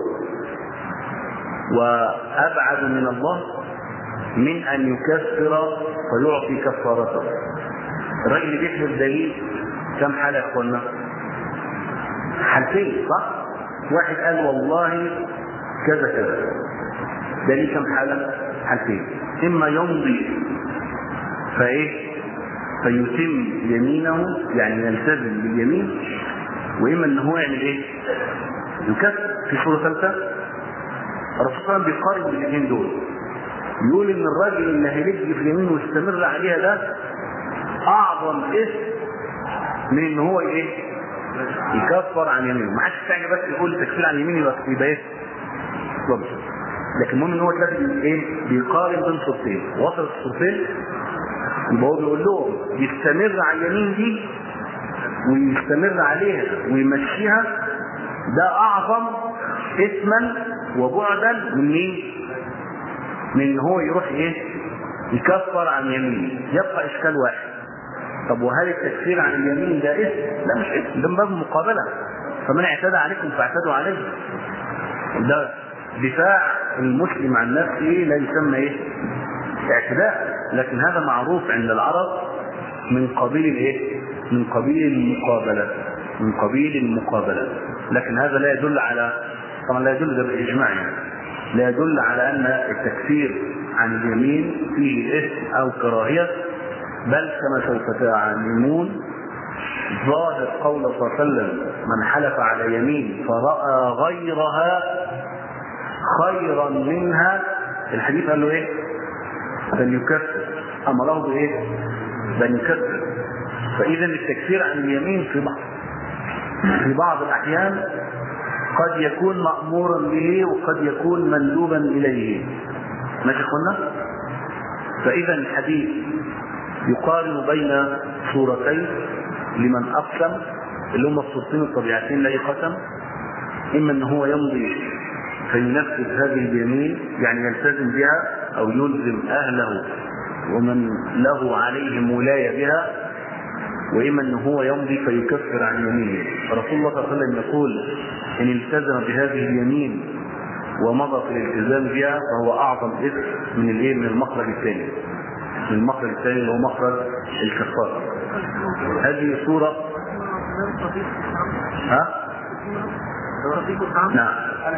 وأبعد من الله من أن يكفر فيعطي كفارته. الرجل بيحمل دليل كم حالة يا أخوانا؟ حالتين صح؟ واحد قال والله كذا كذا دليل كم حالة؟ حالتين. إما يمضي فإيه فيتم يمينه يعني يلتزم باليمين، وإما أنه هو يعمل إيه؟ يكفر. في صورة ثالثة الرسول صلى الله عليه وسلم بيقارن بالاثنين دول، يقول إن الراجل اللي هيلج في اليمين ويستمر عليها ده أعظم إثم من إن هو إيه؟ يكفر عن يمينه. ما عادش تاني بس يقول تكفير عن يمينه يبقى إيه؟ لكن المهم إن هو تلاقي إيه؟ بيقارن بين صورتين. وصل الصورتين يبقى هو بيقول لهم يستمر على اليمين دي ويستمر عليها ويمشيها ده أعظم إثما وبعدا من مين؟ من هو يروح إيه؟ يكفر عن يمينه. يبقى إشكال واحد، طب وهل التكفير عن اليمين ده إثم؟ لا مش إثم، ده من باب المقابلة. فمن اعتدى عليكم فاعتدوا عليه. ده دفاع المسلم عن نفسه لا يسمى إيه؟ اعتداء، لكن هذا معروف عند العرب من قبيل الايه؟ من قبيل المقابلة من قبيل المقابلة لكن هذا لا يدل على طبعا لا يدل ده بالإجماع يعني لا يدل على أن التكفير عن اليمين فيه إثم أو كراهية، بل كما سوف تعلمون ظاهر قول صلى الله عليه وسلم من حلف على يمين فرأى غيرها خيرا منها الحديث قال له ايه؟ بل يكفر. أمره بإيه؟ بل يكفر. فإذا التكفير عن اليمين في بعض في بعض الأحيان قد يكون مأمورا به وقد يكون مندوبا إليه. ماشي قلنا؟ فإذا الحديث يقارن بين صورتين لمن أقسم اللي هم الصورتين الطبيعتين لا قسم، إما أن هو يمضي فينفذ هذه اليمين يعني يلتزم بها أو يلزم أهله ومن له عليهم ولاية بها، وإما أنه هو يمضي فيكفر عن يمينه. رسول الله صلى الله عليه وسلم يقول إن التزم بهذه اليمين ومضى في الالتزام بها فهو أعظم إثم من الإيه؟ من المخرج الثاني من المخرج الثاني اللي هو مخرج الكفارة. هذه صورة ها؟ نعم.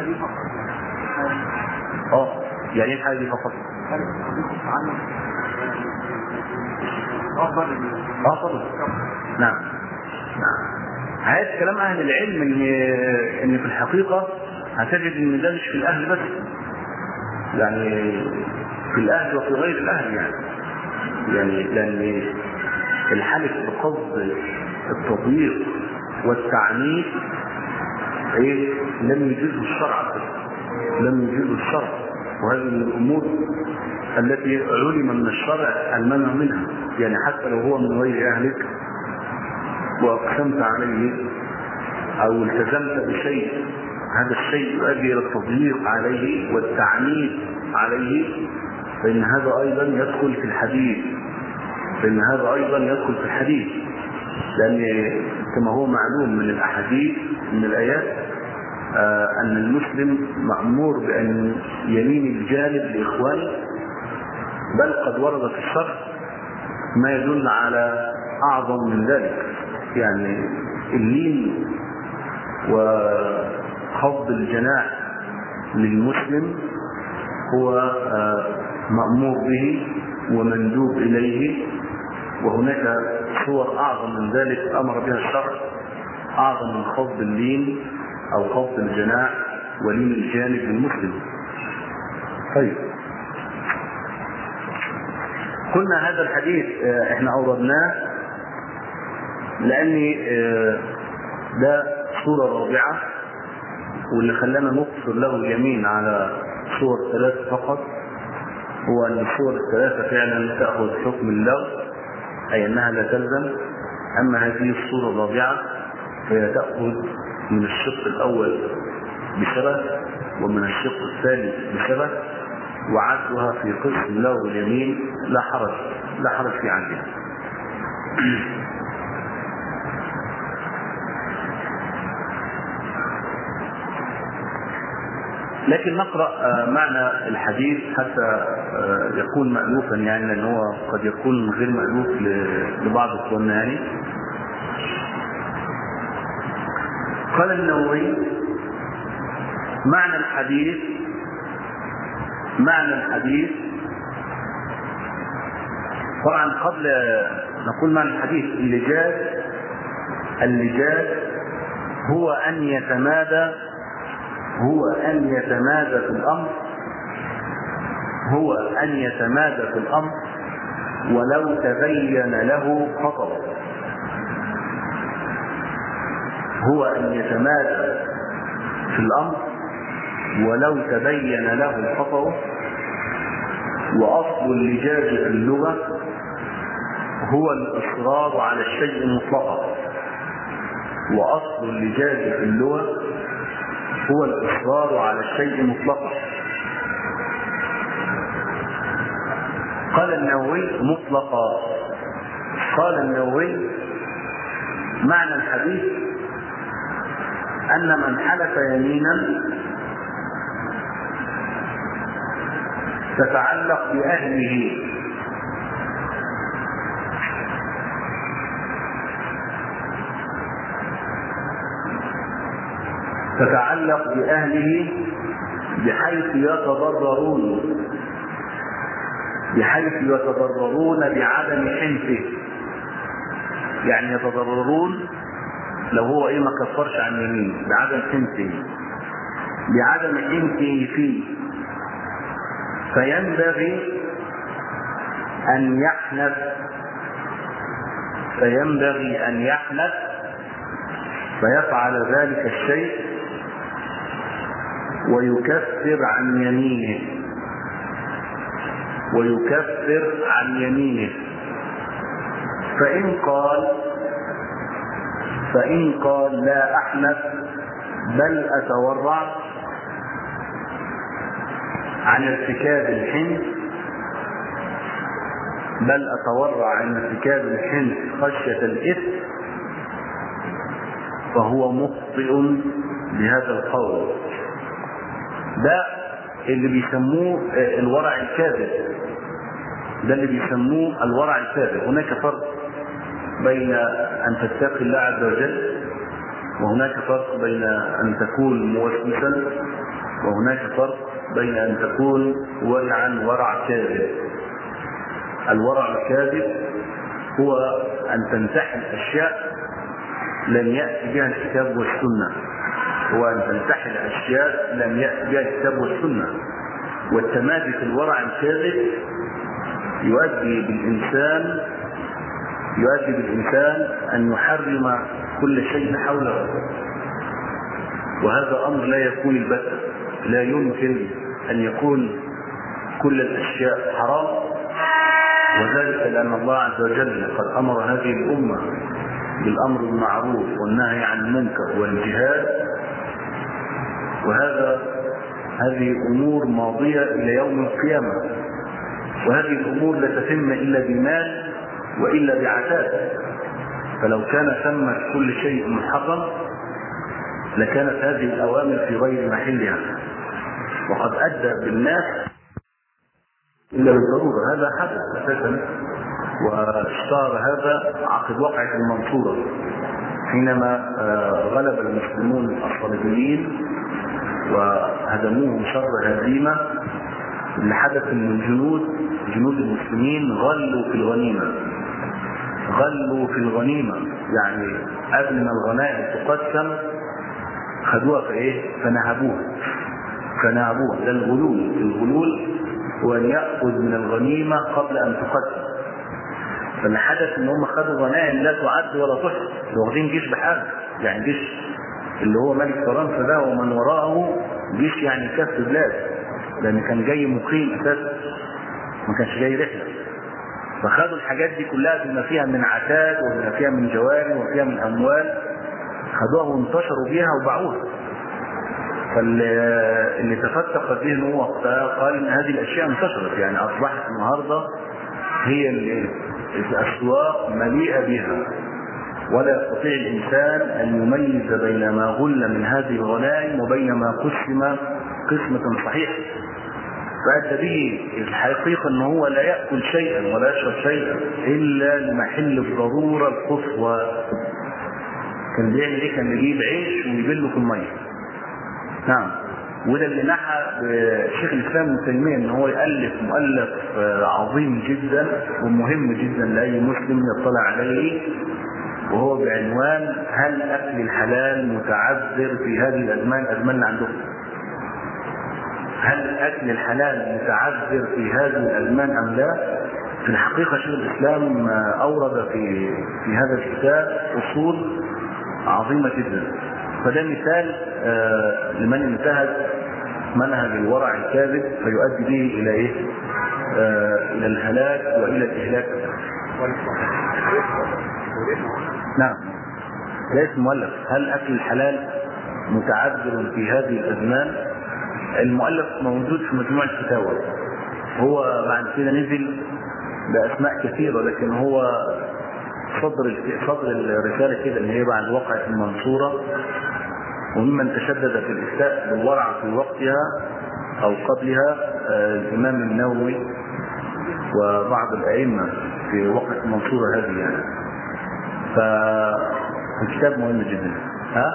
اه يعني ايه الحاجة دي فقط؟ اه طبعا. نعم نعم. هذا كلام اهل العلم ان ان في الحقيقة هتجد ان ده مش في الاهل بس، يعني في الاهل وفي غير الاهل يعني يعني لان الحلف بقصد التضييق والتعنيف ايه لم يجوزه الشرع، لم يجوزه الشرع، وهذه من الامور التي علم من الشرع المنع منها. يعني حتى لو هو من غير اهلك واقسمت عليه او التزمت بشيء، هذا الشيء يؤدي الى التضييق عليه والتعنيف عليه، فان هذا ايضا يدخل في الحديث، فان هذا ايضا يدخل في الحديث، لان كما هو معلوم من الاحاديث من الايات آه ان المسلم مأمور بان يلين الجانب لاخوانه، بل قد ورد في الشرع ما يدل على اعظم من ذلك. يعني اللين وخفض الجناح للمسلم هو آه مأمور به ومندوب اليه، وهناك صور اعظم من ذلك امر بها الشرع، اعظم من خفض اللين او خفض الجناح ولين الجانب للمسلم. طيب، قلنا هذا الحديث احنا اوردناه لان ده صورة رابعة، واللي خلانا نقصر له اليمين على صور ثلاثة فقط هو ان الصور الثلاثة فعلا تأخذ حكم اللغو، اي انها لا تلزم. اما هذه الصورة الرابعة فهي تأخذ من الشق الاول بشبه ومن الشق الثاني بشبه، وعدها في قسم لغو اليمين لا حرج لا حرج في عدها. لكن نقرأ معنى الحديث حتى يكون مألوفا، يعني لأن هو قد يكون غير مألوف لبعض اخواننا. يعني قال النووي: معنى الحديث معنى الحديث طبعا قبل نقول معنى الحديث، اللجاج اللجاج هو أن يتمادى هو أن يتمادى في الأمر هو أن يتمادى في الأمر ولو تبين له خطأ هو أن يتمادى في الأمر ولو تبين له خطأ. وأصل اللجاج في اللغة هو الإصرار على الشيء مطلقا وأصل اللجاج في اللغة هو الإصرار على الشيء مطلقا. قال النووي مطلقا قال النووي: معنى الحديث أن من حلف يمينا تتعلق بأهله تتعلق بأهله بحيث يتضررون بحيث يتضررون بعدم حنثه، يعني يتضررون لو هو ايه ما كفرش عن يمين بعدم حنثه بعدم حنثه فيه، فينبغي أن يحنث فينبغي أن يحنث فيفعل ذلك الشيء ويكفر عن يمينه ويكفر عن يمينه فإن قال فإن قال لا أحنث بل أتورع عن ارتكاب الحنث بل أتورع عن ارتكاب الحنث خشية الإثم فهو مخطئ بهذا القول. ده اللي بيسموه الورع الكاذب ده اللي بيسموه الورع الكاذب. هناك فرق بين أن تتقي الله عز وجل، وهناك فرق بين أن تكون موسوسا، وهناك فرق بين أن تكون ورعا ورع كاذب. الورع الكاذب هو أن تنتحل أشياء لم يأتي بها الكتاب والسنة هو أن تنتحل أشياء لم يأتي بها الكتاب والسنة. والتمادي في الورع الكاذب يؤدي بالإنسان يؤدي بالإنسان أن يحرم كل شيء حوله، وهذا أمر لا يكون البتة. لا يمكن أن يكون كل الأشياء حرام، وذلك لأن الله عز وجل قد أمر هذه الأمة بالأمر بالمعروف والنهي عن المنكر والجهاد، وهذا هذه أمور ماضية إلى يوم القيامة، وهذه الأمور لا تتم إلا بمال وإلا بعتاد. فلو كان ثم كل شيء محرم لكانت هذه الأوامر في غير محلها، وقد أدى بالناس إلا بالضرورة. هذا حدث أساسا، واشتهر هذا عقب وقعة المنصورة حينما غلب المسلمون الصليبيين وهدموهم شر هزيمة. اللي حدث ان الجنود جنود المسلمين غلوا في الغنيمة غلوا في الغنيمة يعني قبل ما الغنائم تقسم خدوها في ايه؟ فنهبوها فنهبوها ده الغلول. الغلول هو ان يأخذ من الغنيمة قبل ان تقسم. فاللي حدث ان هم خدوا غنائم لا تعد ولا تحصى، واخدين جيش بحاجة، يعني جيش اللي هو ملك فرنسا ده ومن وراءه جيش يعني كف بلاد، لان كان جاي مقيم اساسا، ما كانش جاي رحله. فخدوا الحاجات دي كلها بما فيها من عتاد وبما فيها من جواري وفيها من اموال، خدوها وانتشروا بيها وباعوها. فاللي تفتق ذهنه وقتها قال ان هذه الاشياء انتشرت، يعني اصبحت النهارده هي الاسواق مليئه بها، ولا يستطيع الإنسان أن يميز بين ما غل من هذه الغنائم وبين ما قسم قسمة صحيحة. فأدى به الحقيقة أنه هو لا يأكل شيئا ولا يشرب شيئا إلا لمحل الضرورة القصوى. كان بيعمل إيه؟ كان يجيب عيش ويبله في المية. نعم، وده اللي نحى شيخ الإسلام ابن تيمية أن هو يألف مؤلف عظيم جدا ومهم جدا لأي مسلم يطلع عليه، وهو بعنوان هل أكل الحلال متعذر في هذه الأزمان الأزمان اللي عندهم؟ هل أكل الحلال متعذر في هذه الأزمان أم لا؟ في الحقيقة شيخ الإسلام أورد في في هذا الكتاب أصول عظيمة جدا. فده مثال آه لمن انتهج منهج الورع الكاذب فيؤدي به إلى إيه؟ آه إلى الهلاك وإلى الإهلاك. نعم، ده اسم مؤلف هل أكل الحلال متعذر في هذه الأزمان. المؤلف موجود في مجموعة الفتاوى، هو بعد كده نزل بأسماء كثيرة، لكن هو صدر صدر الرسالة كده اللي هي بعد وقعة المنصورة. وممن تشدد في الإفتاء بالورع في وقتها أو قبلها الإمام النووي وبعض الأئمة في وقعة المنصورة هذه يعني. فالكتاب مهم جدا. ها؟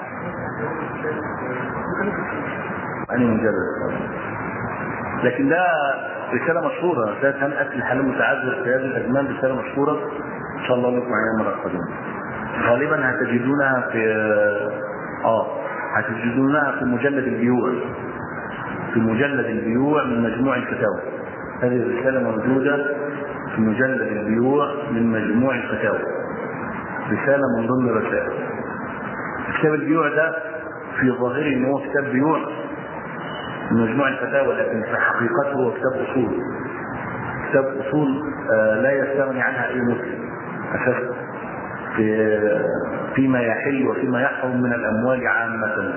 أنا مجرد، لكن ده رسالة مشهورة. ده كان أكل الحلال متعذر في هذه الأزمان، رسالة مشهورة إن شاء الله لكم معايا مرة قادمة. غالبا هتجدونها في آه هتجدونها في مجلد البيوع في مجلد البيوع من مجموع الفتاوى. هذه الرسالة موجودة في مجلد البيوع من مجموع الفتاوى، رسالة من ضمن الرسائل. كتاب البيوع ده في ظاهره ان هو كتاب بيوع من مجموع الفتاوى، لكن في حقيقته هو كتاب اصول كتاب اصول آه لا يستغني عنها اي مسلم اساسا في فيما يحل وفيما يحرم من الاموال عامة.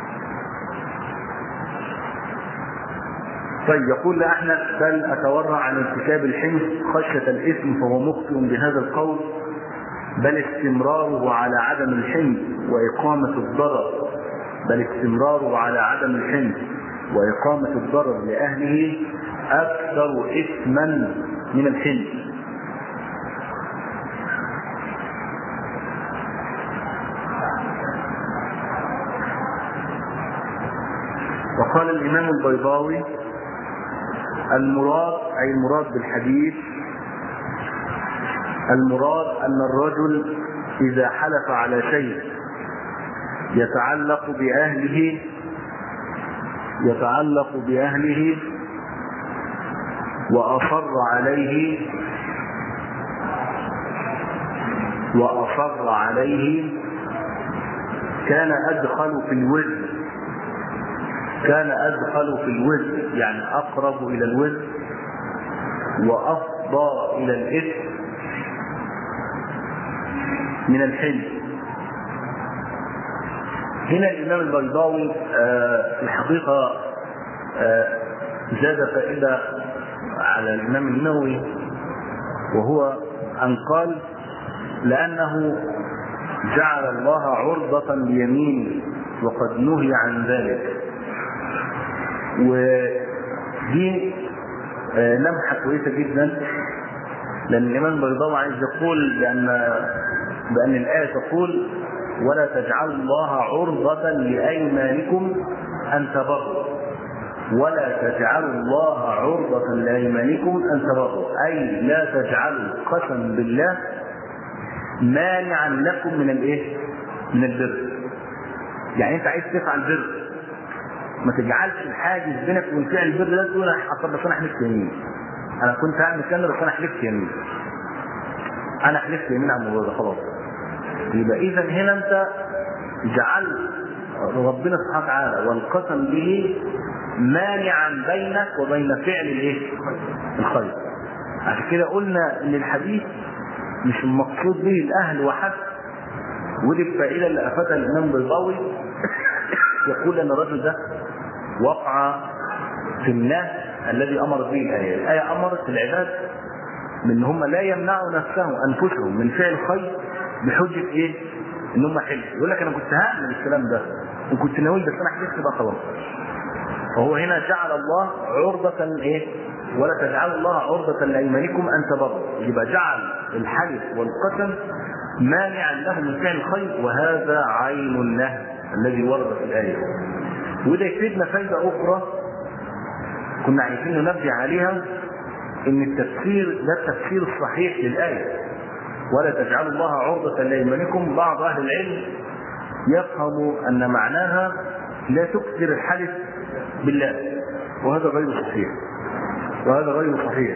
طيب، يقول لأحمد بل أتورع عن ارتكاب الحنث خشية الإثم فهو مخطئ بهذا القول، بل استمراره على عدم الحنث وإقامة الضرر بل استمراره على عدم الحنث وإقامة الضرر لأهله أكثر إثما من الحنث. وقال الإمام البيضاوي المراد أي المراد بالحديث المراد أن الرجل إذا حلف على شيء يتعلق بأهله يتعلق بأهله وأصر عليه وأصر عليه كان أدخل في الوزن، كان أدخل في الوزن يعني أقرب إلى الوزن وأفضى إلى الإثم من الحلم. هنا الإمام البيضاوي في الحقيقة زاد فائدة على الإمام النووي، وهو أن قال لأنه جعل الله عرضة ليمينه وقد نهي عن ذلك. ودي لمحة كويسة جدا، لأن الإمام البيضاوي عايز يقول بأن بأن الآية تقول ولا تجعلوا الله عرضة لأيمانكم أن تبروا، ولا تجعلوا الله عرضة لأيمانكم أن تبروا، أي لا تجعلوا قسم بالله مانعا لكم من الايه؟ من البر. يعني انت عايز تفعل بر، ما تجعلش الحاجز بينك وبين فعل البر ده تقول انا حصل بس انا حلفت يمين، انا كنت هعمل كده بس انا حلفت يمين، انا حلفت يمين على الموضوع ده خلاص. يبقى اذا هنا انت جعلت ربنا سبحانه وتعالى والقسم به مانعا بينك وبين فعل الايه؟ الخير. عشان كده قلنا ان الحديث مش المقصود به الاهل وحسب. ودي الفائده اللي افادها الامام البيضاوي، يقول ان الرجل ده وقع في النهي الذي امر به الايه. الايه امرت العباد من هم لا يمنعوا نفسهم انفسهم من فعل الخير بحجه ايه؟ ان هم حلف. يقول لك انا كنت هعمل الكلام ده وكنت ناوي بس انا حلفت بقى خلاص. فهو هنا جعل الله عرضة ايه؟ ولا تجعلوا الله عرضة لأيمانكم أن تبروا. يبقى جعل الحلف والقسم مانعا له من فعل الخير، وهذا عين النهي الذي ورد في الآية. وده يفيدنا فائدة أخرى كنا عايزين ننبه عليها، إن التفسير ده التفسير الصحيح للآية ولا تجعلوا الله عرضة لأيمانكم. بعض أهل العلم يفهم أن معناها لا تكثر الحلف بالله، وهذا غير صحيح، وهذا غير صحيح.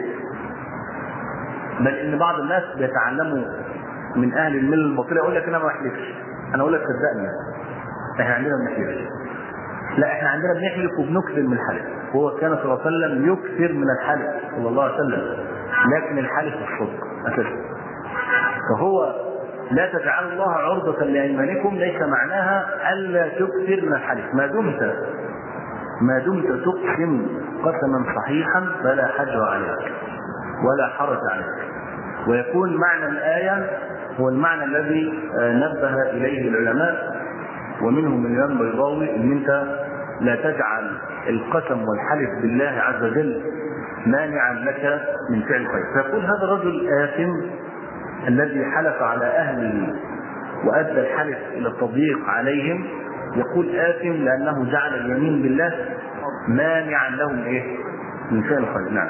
بل ان بعض الناس بيتعلموا من اهل المله الباطله يقول لك انا ما بحلفش، انا اقول لك صدقني احنا عندنا ما بنحلفش. لا، احنا عندنا بنحلف وبنكثر من الحلف، وهو كان صلى الله عليه وسلم يكثر من الحلف صلى الله عليه وسلم، لكن الحلف الصدق اساسا. فهو لا تجعلوا الله عرضة لأيمانكم ليس معناها الا تكثر من الحلف، ما دمت ما دمت تقسم قسما صحيحا فلا حجر عليك ولا حرج عليك. ويكون معنى الآية هو المعنى الذي نبه إليه العلماء، ومنهم الإمام البيضاوي، ان انت لا تجعل القسم والحلف بالله عز وجل مانعا لك من فعل الخير. فيقول هذا الرجل آثم الذي حلف على أهله وأدى الحلف إلى التضييق عليهم، يقول آثم لأنه جعل اليمين بالله مانعا لهم إيه؟ من فعل الخير. نعم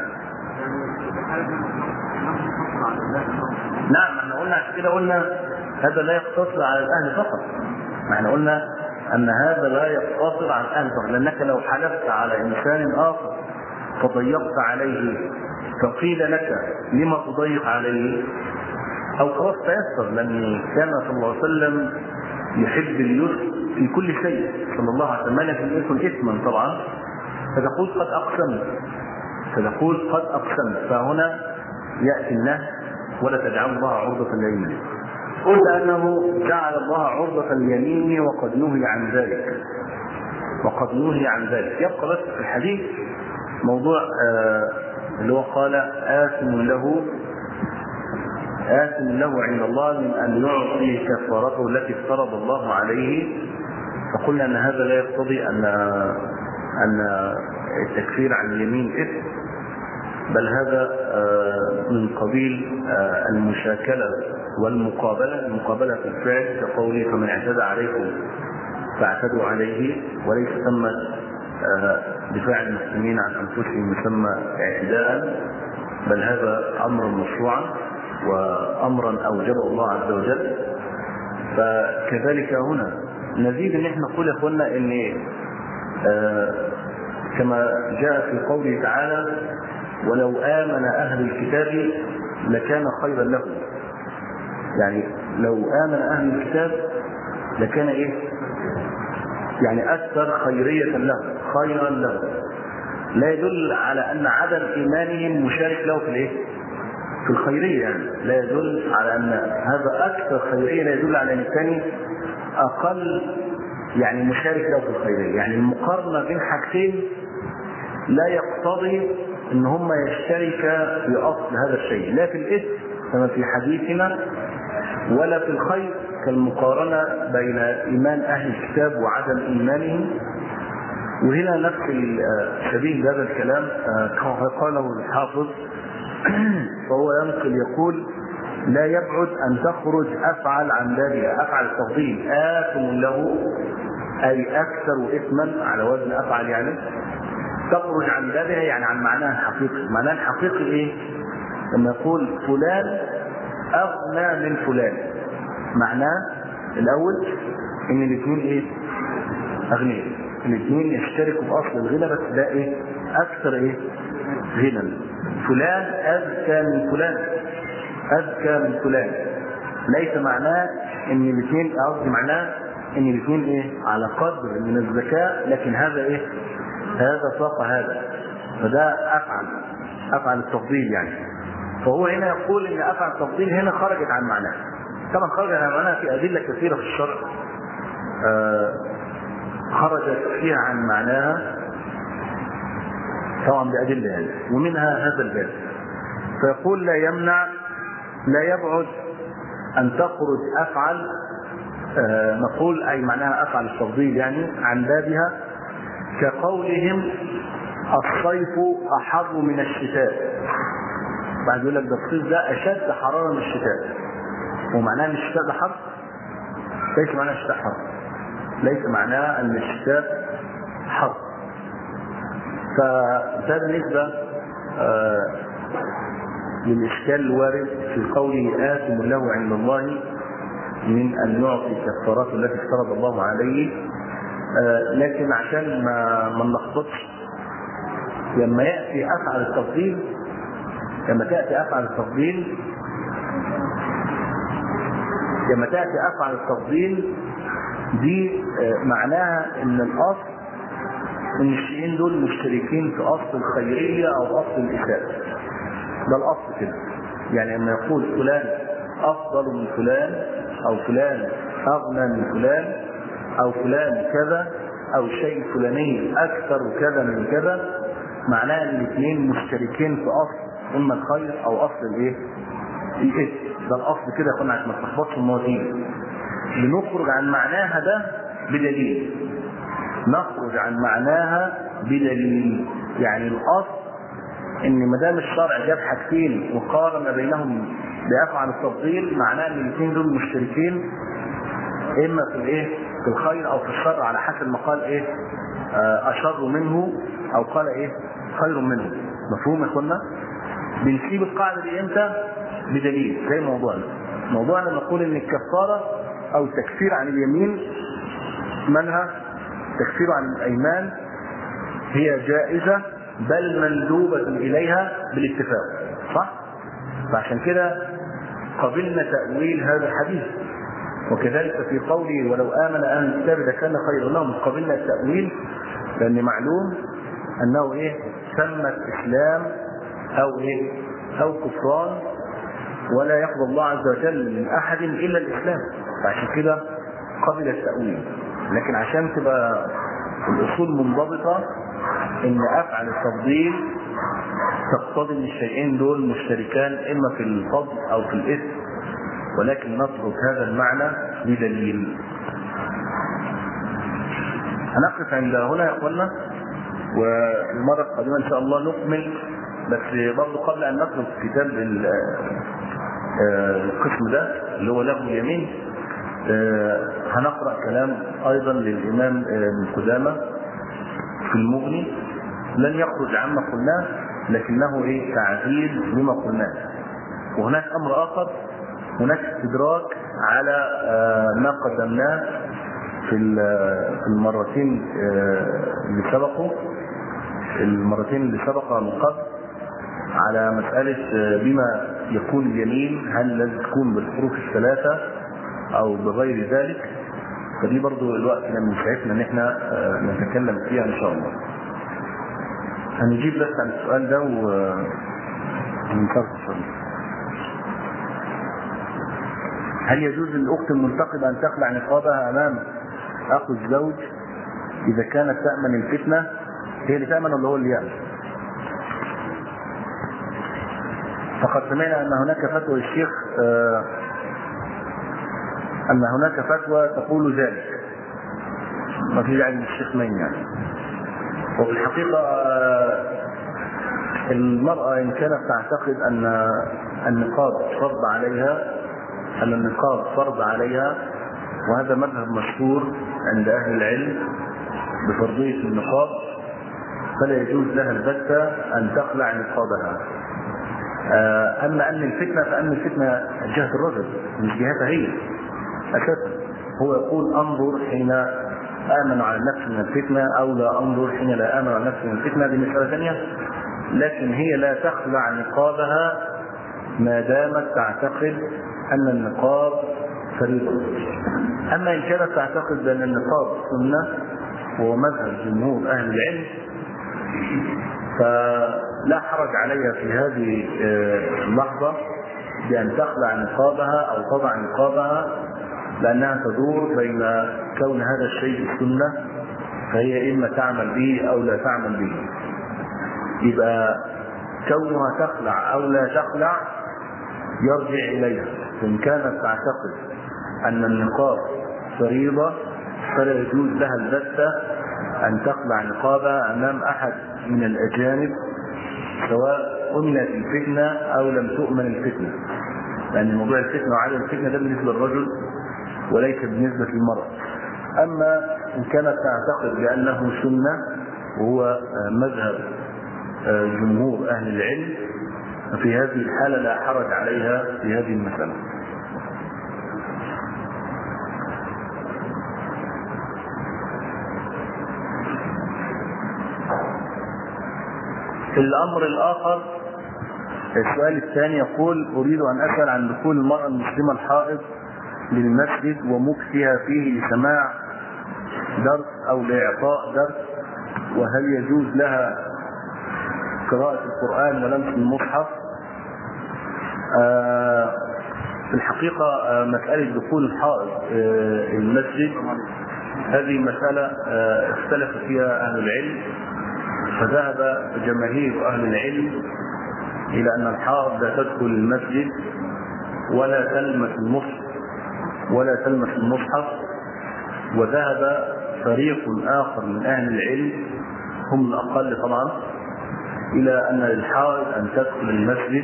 نعم احنا قلنا عشان كده قلنا هذا لا يقتصر على الأهل فقط. احنا قلنا أن هذا لا يقتصر على الأهل فقط، لأنك لو حلفت على إنسان آخر فضيقت عليه فقيل لك لما تضيق عليه، أو خلاص تيسر، لأن كان صلى الله عليه وسلم يحب اليسر في كل شيء صلى الله عليه وسلم، لكن يكون إثما طبعا، فتقول قد أقسمت فتقول قد أقسمت فهنا يأتي النهي ولا تجعل الله عرضة ليمينه. قلت أنه جعل الله عرضة اليمين وقد نهي عن ذلك وقد نهي عن ذلك. يبقى بس في الحديث موضوع آه اللي هو قال آثم له آثم له عند الله من أن يعطي كفارته التي افترض الله عليه. فقلنا أن هذا لا يقتضي أن أن التكفير عن اليمين إثم، بل هذا من قبيل المشاكلة والمقابلة. المقابلة في الفعل كقوله فمن اعتدى عليكم فاعتدوا عليه، وليس ثم دفاع المسلمين عن أنفسهم يسمى اعتداء، بل هذا أمر مشروعا وأمرا أوجبه الله عز وجل. فكذلك هنا نزيد ان احنا نقول يا اخوانا ان آه كما جاء في قوله تعالى ولو آمن أهل الكتاب لكان خيرا لهم. يعني لو آمن أهل الكتاب لكان إيه؟ يعني أكثر خيرية له، خيرا له. لا يدل على أن عدم إيمانهم مشارك له في الإيه؟ في الخيرية. يعني لا يدل على أن هذا أكثر خيرية، لا يدل على أن الثاني أقل يعني مشارك له في الخيرية. يعني المقارنة بين حاجتين لا يقتضي ان هم يشتركا في اصل هذا الشيء، لا في الاثم كما في حديثنا ولا في الخير كالمقارنة بين ايمان اهل الكتاب وعدم ايمانهم. وهنا نفس شبيه بهذا الكلام كما قاله الحافظ فهو ينقل يقول لا يبعد ان تخرج افعل عن بابها، افعل التفضيل آثم له اي اكثر اثما على وزن افعل، يعني تخرج عن بابها يعني عن معناها الحقيقي. معناها الحقيقي ايه؟ لما يقول فلان اغنى من فلان، معناه الاول ان الاثنين ايه؟ اغنياء، الاثنين يشتركوا في اصل الغنى، بس ده ايه؟ اكثر ايه؟ غنى. فلان اذكى من فلان، اذكى من فلان، ليس معناه ان الاثنين، قصدي معناه ان الاثنين ايه؟ على قدر من الذكاء، لكن هذا ايه؟ هذا فوق هذا، فده افعل افعل التفضيل يعني. فهو هنا يقول ان افعل التفضيل هنا خرجت عن معناها. طبعا خرجت عن معناها في ادله كثيره في الشرع آه خرجت فيها عن معناها طبعا بادله يعني، ومنها هذا الباب. فيقول لا يمنع، لا يبعد ان تخرج افعل آه نقول اي معناها افعل التفضيل يعني عن بابها، كقولهم الصيف احر من الشتاء. بعد يقول لك ده الصيف ده اشد حراره من الشتاء، ومعناه ان الشتاء ده حر؟ ليس معناه الشتاء حر، ليس معناه ان الشتاء حر. فهذا بالنسبه آه للاشكال الوارد في قوله آثم له عند الله من ان يعطي الكفارات التي افترض الله عليه. آه لكن عشان ما ما نلخبطش، لما ياتي افعل التفضيل لما تاتي افعل التفضيل لما تاتي افعل التفضيل دي آه معناها ان الاصل ان الشيئين دول مشتركين في اصل الخيريه او اصل الاساءه. ده الاصل كده. يعني لما يقول فلان افضل من فلان، او فلان اغنى من فلان، او فلان كذا، او الشيء الفلاني اكثر كذا من كذا، معناه ان الاثنين مشتركين في اصل اما الخير او اصل الايه؟ الاثم. ده الاصل كده يا اخوانا عشان ما تلخبطش الموازين. بنخرج عن معناها ده بدليل، نخرج عن معناها بدليل. يعني الاصل ان ما دام الشرع جاب حاجتين وقارن بينهم بافعل التفضيل، معناه ان الاثنين دول مشتركين اما في الايه؟ في الخير او في الشر، على حسب ما قال ايه؟ اشر منه او قال ايه؟ خير منه. مفهوم يا اخوانا؟ بنسيب القاعده دي امتى؟ بدليل. زي موضوعنا موضوعنا نقول ان الكفاره او تكفير عن اليمين منها تكفير عن الايمان هي جائزه بل مندوبه اليها بالاتفاق، صح؟ فعشان كده قبلنا تاويل هذا الحديث. وكذلك في قوله ولو آمن أهل الكتاب لكان خيرا لهم، قبلنا التأويل لأن معلوم أنه إيه؟ سمى الإسلام أو إيه؟ أو كفران، ولا يقبل الله عز وجل من أحد إلا الإسلام. فعشان كده قبل التأويل. لكن عشان تبقى الأصول منضبطة إن أفعل التفضيل تقتضي ان الشيئين دول مشتركان اما في الفضل او في الاثم، ولكن نترك هذا المعنى بدليل. هنقف عند هنا يا اخوانا، والمره القادمه ان شاء الله نكمل. بس برضه قبل ان نترك كتاب القسم ده اللي هو له اليمين، هنقرا كلام ايضا للامام ابن قدامه في المغني، لن يخرج عما قلناه لكنه ايه؟ تعديل لما قلناه. وهناك امر اخر، هناك استدراك على ما قدمناه في المرتين اللي سبقوا المرتين اللي سبقوا من قبل على مسألة بما يكون اليمين، هل لازم تكون بالحروف الثلاثة أو بغير ذلك، فدي برضو الوقت لم يسعفنا ان احنا نتكلم فيها ان شاء الله. هنجيب بس عن السؤال ده ونفرق. هل يجوز للأخت المنتقبة أن تخلع نقابها أمام أخو الزوج إذا كانت تأمن الفتنة؟ هي اللي تأمن ولا هو اللي يأمن؟ فقد سمعنا أن هناك فتوى الشيخ أن هناك فتوى تقول ذلك، ما في داعي للشيخ مين يعني. وفي الحقيقة المرأة إن كانت تعتقد أن النقاب فرض عليها أن النقاب فرض عليها وهذا مذهب مشهور عند أهل العلم بفرضية النقاب، فلا يجوز لها البتة أن تخلع نقابها. أما أن الفتنة فأن الفتنة جهة الرجل مش جهتها هي أساسا. هو يقول أنظر حين آمن على نفسه من الفتنة أو لا أنظر حين لا آمن على نفسه من الفتنة، دي مسألة ثانية، لكن هي لا تخلع نقابها ما دامت تعتقد أن النقاب فريضة. أما إن كانت تعتقد بأن النقاب سنة وهو مذهب جمهور أهل العلم فلا حرج عليها في هذه اللحظة بأن تخلع نقابها أو تضع نقابها، لأنها تدور بين كون هذا الشيء سنة فهي إما تعمل به أو لا تعمل به. يبقى كونها تخلع أو لا تخلع يرجع إليها. إن كانت تعتقد أن النقاب فريضة فلا يجوز لها البتة أن تخلع نقابها أمام أحد من الأجانب سواء أمنت الفتنة أو لم تؤمن الفتنة، لأن موضوع الفتنة وعدم الفتنة ده بالنسبة للرجل وليس بالنسبة للمرأة. أما إن كانت تعتقد بأنه سنة وهو مذهب جمهور أهل العلم في هذه الحالة لا حرج عليها في هذه المسألة. الأمر الآخر، السؤال الثاني يقول: أريد أن أسأل عن دخول المرأة المسلمة الحائض للمسجد ومكثها فيه لسماع درس أو لإعطاء درس، وهل يجوز لها قراءة القرآن ولمس المصحف؟ آه في الحقيقة آه مسألة دخول الحائض آه المسجد هذه مسألة آه اختلف فيها أهل العلم، فذهب جماهير أهل العلم إلى أن الحائض لا تدخل المسجد ولا تلمس المصحف ولا تلمس المصحف وذهب فريق آخر من أهل العلم هم الأقل طبعا إلى أن للحائض أن تدخل المسجد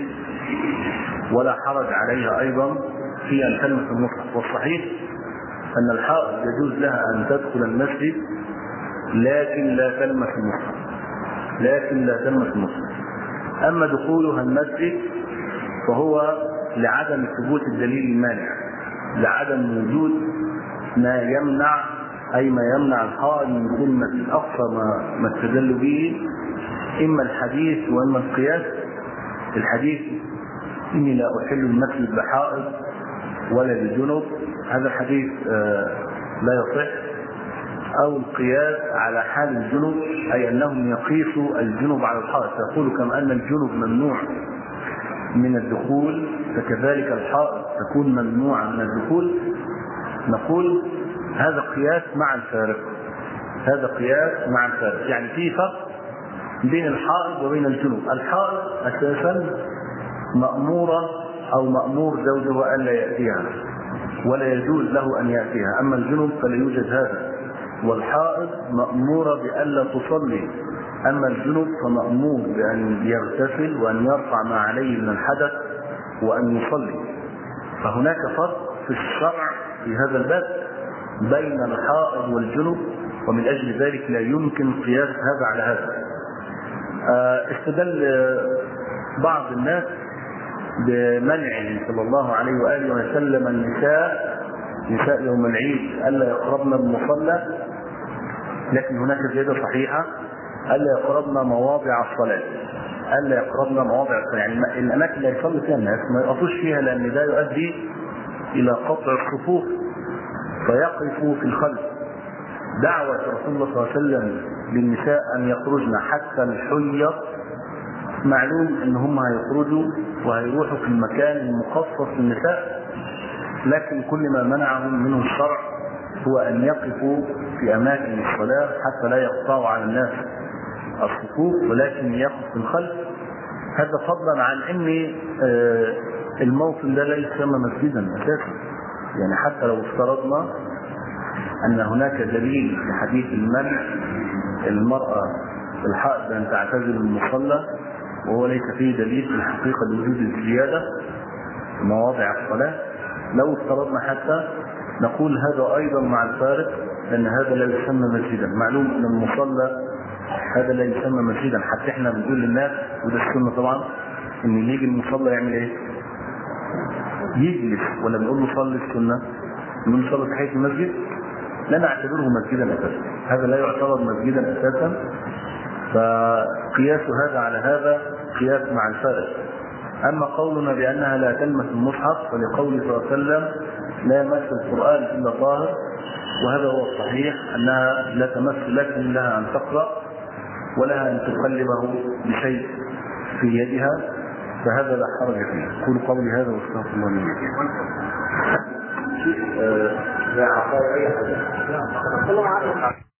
ولا حرج عليها أيضا في أن تلمس المصحف. والصحيح أن الحائض يجوز لها أن تدخل المسجد لكن لا تلمس المصحف لكن لا تلمس المصحف. أما دخولها المسجد فهو لعدم ثبوت الدليل المانع، لعدم وجود ما يمنع أي ما يمنع الحائض من دخول المسجد. أقصى ما, ما استدل به إما الحديث وإما القياس. الحديث: إني لا أحل المسجد بحائض ولا بجنب، هذا الحديث آه لا يصح. أو القياس على حال الجنب، أي أنهم يقيسوا الجنب على الحائض، فيقول كما أن الجنب ممنوع من الدخول فكذلك الحائض تكون ممنوعة من الدخول. نقول هذا قياس مع الفارق، هذا قياس مع الفارق، يعني في فرق بين الحائض وبين الجنب. الحائض أساسا مأمورة أو مأمور زوجها ألا يأتيها ولا يجوز له أن يأتيها، أما الجنب فلا يوجد هذا. والحائض مأمورة بألا تصلي، أما الجنب فمأمور بأن يغتسل وأن يرفع ما عليه من الحدث وأن يصلي. فهناك فرق في الشرع في هذا الباب بين الحائض والجنب، ومن أجل ذلك لا يمكن قياس هذا على هذا. استدل بعض الناس بمنعه صلى الله عليه وآله وسلم النساء نساء يوم العيد ألا يقربن المصلى، لكن هناك زيادة صحيحة: ألا يقربن مواضع الصلاة، ألا يقربن مواضع الصلاة، يعني الأماكن اللي يصلي فيها الناس ما يقفوش فيها، لأن ده يؤدي إلى قطع الصفوف فيقفوا في الخلف. دعوة رسول الله صلى الله عليه وسلم للنساء أن يخرجن حتى الحيض، معلوم أن هم هيخرجوا وهيروحوا في المكان المخصص للنساء، لكن كل ما منعهم منه الشرع هو أن يقفوا في أماكن الصلاة حتى لا يقطعوا على الناس الصفوف، ولكن يقف في الخلف. هذا فضلا عن أن الموطن ده لا يسمى مسجدا أساسا. يعني حتى لو افترضنا أن هناك دليل في حديث المنع المرأة الحائض أن تعتزل المصلى، وهو ليس فيه دليل في الحقيقة لوجود الزيادة في مواضع الصلاة، لو افترضنا حتى نقول هذا أيضا مع الفارق، لأن هذا لا يسمى مسجدا. معلوم أن المصلى هذا لا يسمى مسجدا. حتى احنا بنقول للناس، وده السنة طبعا، ان يجي المصلى يعمل ايه؟ يجلس. ولا بنقول له صلي السنة؟ بنقول له صلي تحية المسجد؟ لا نعتبره مسجدا اساسا، هذا لا يعتبر مسجدا اساسا. فقياس هذا على هذا قياس مع الفارق. اما قولنا بانها لا تلمس المصحف فلقول صلى الله عليه وسلم لا يمس القرآن الا طاهر، وهذا هو الصحيح، انها لا تمس، لكن لها ان تقرأ ولها ان تقلبه بشيء في يدها، فهذا لا حرج فيه. قولوا قولي هذا واستغفر الله لي ولكم. لا عطاء اي حاجه.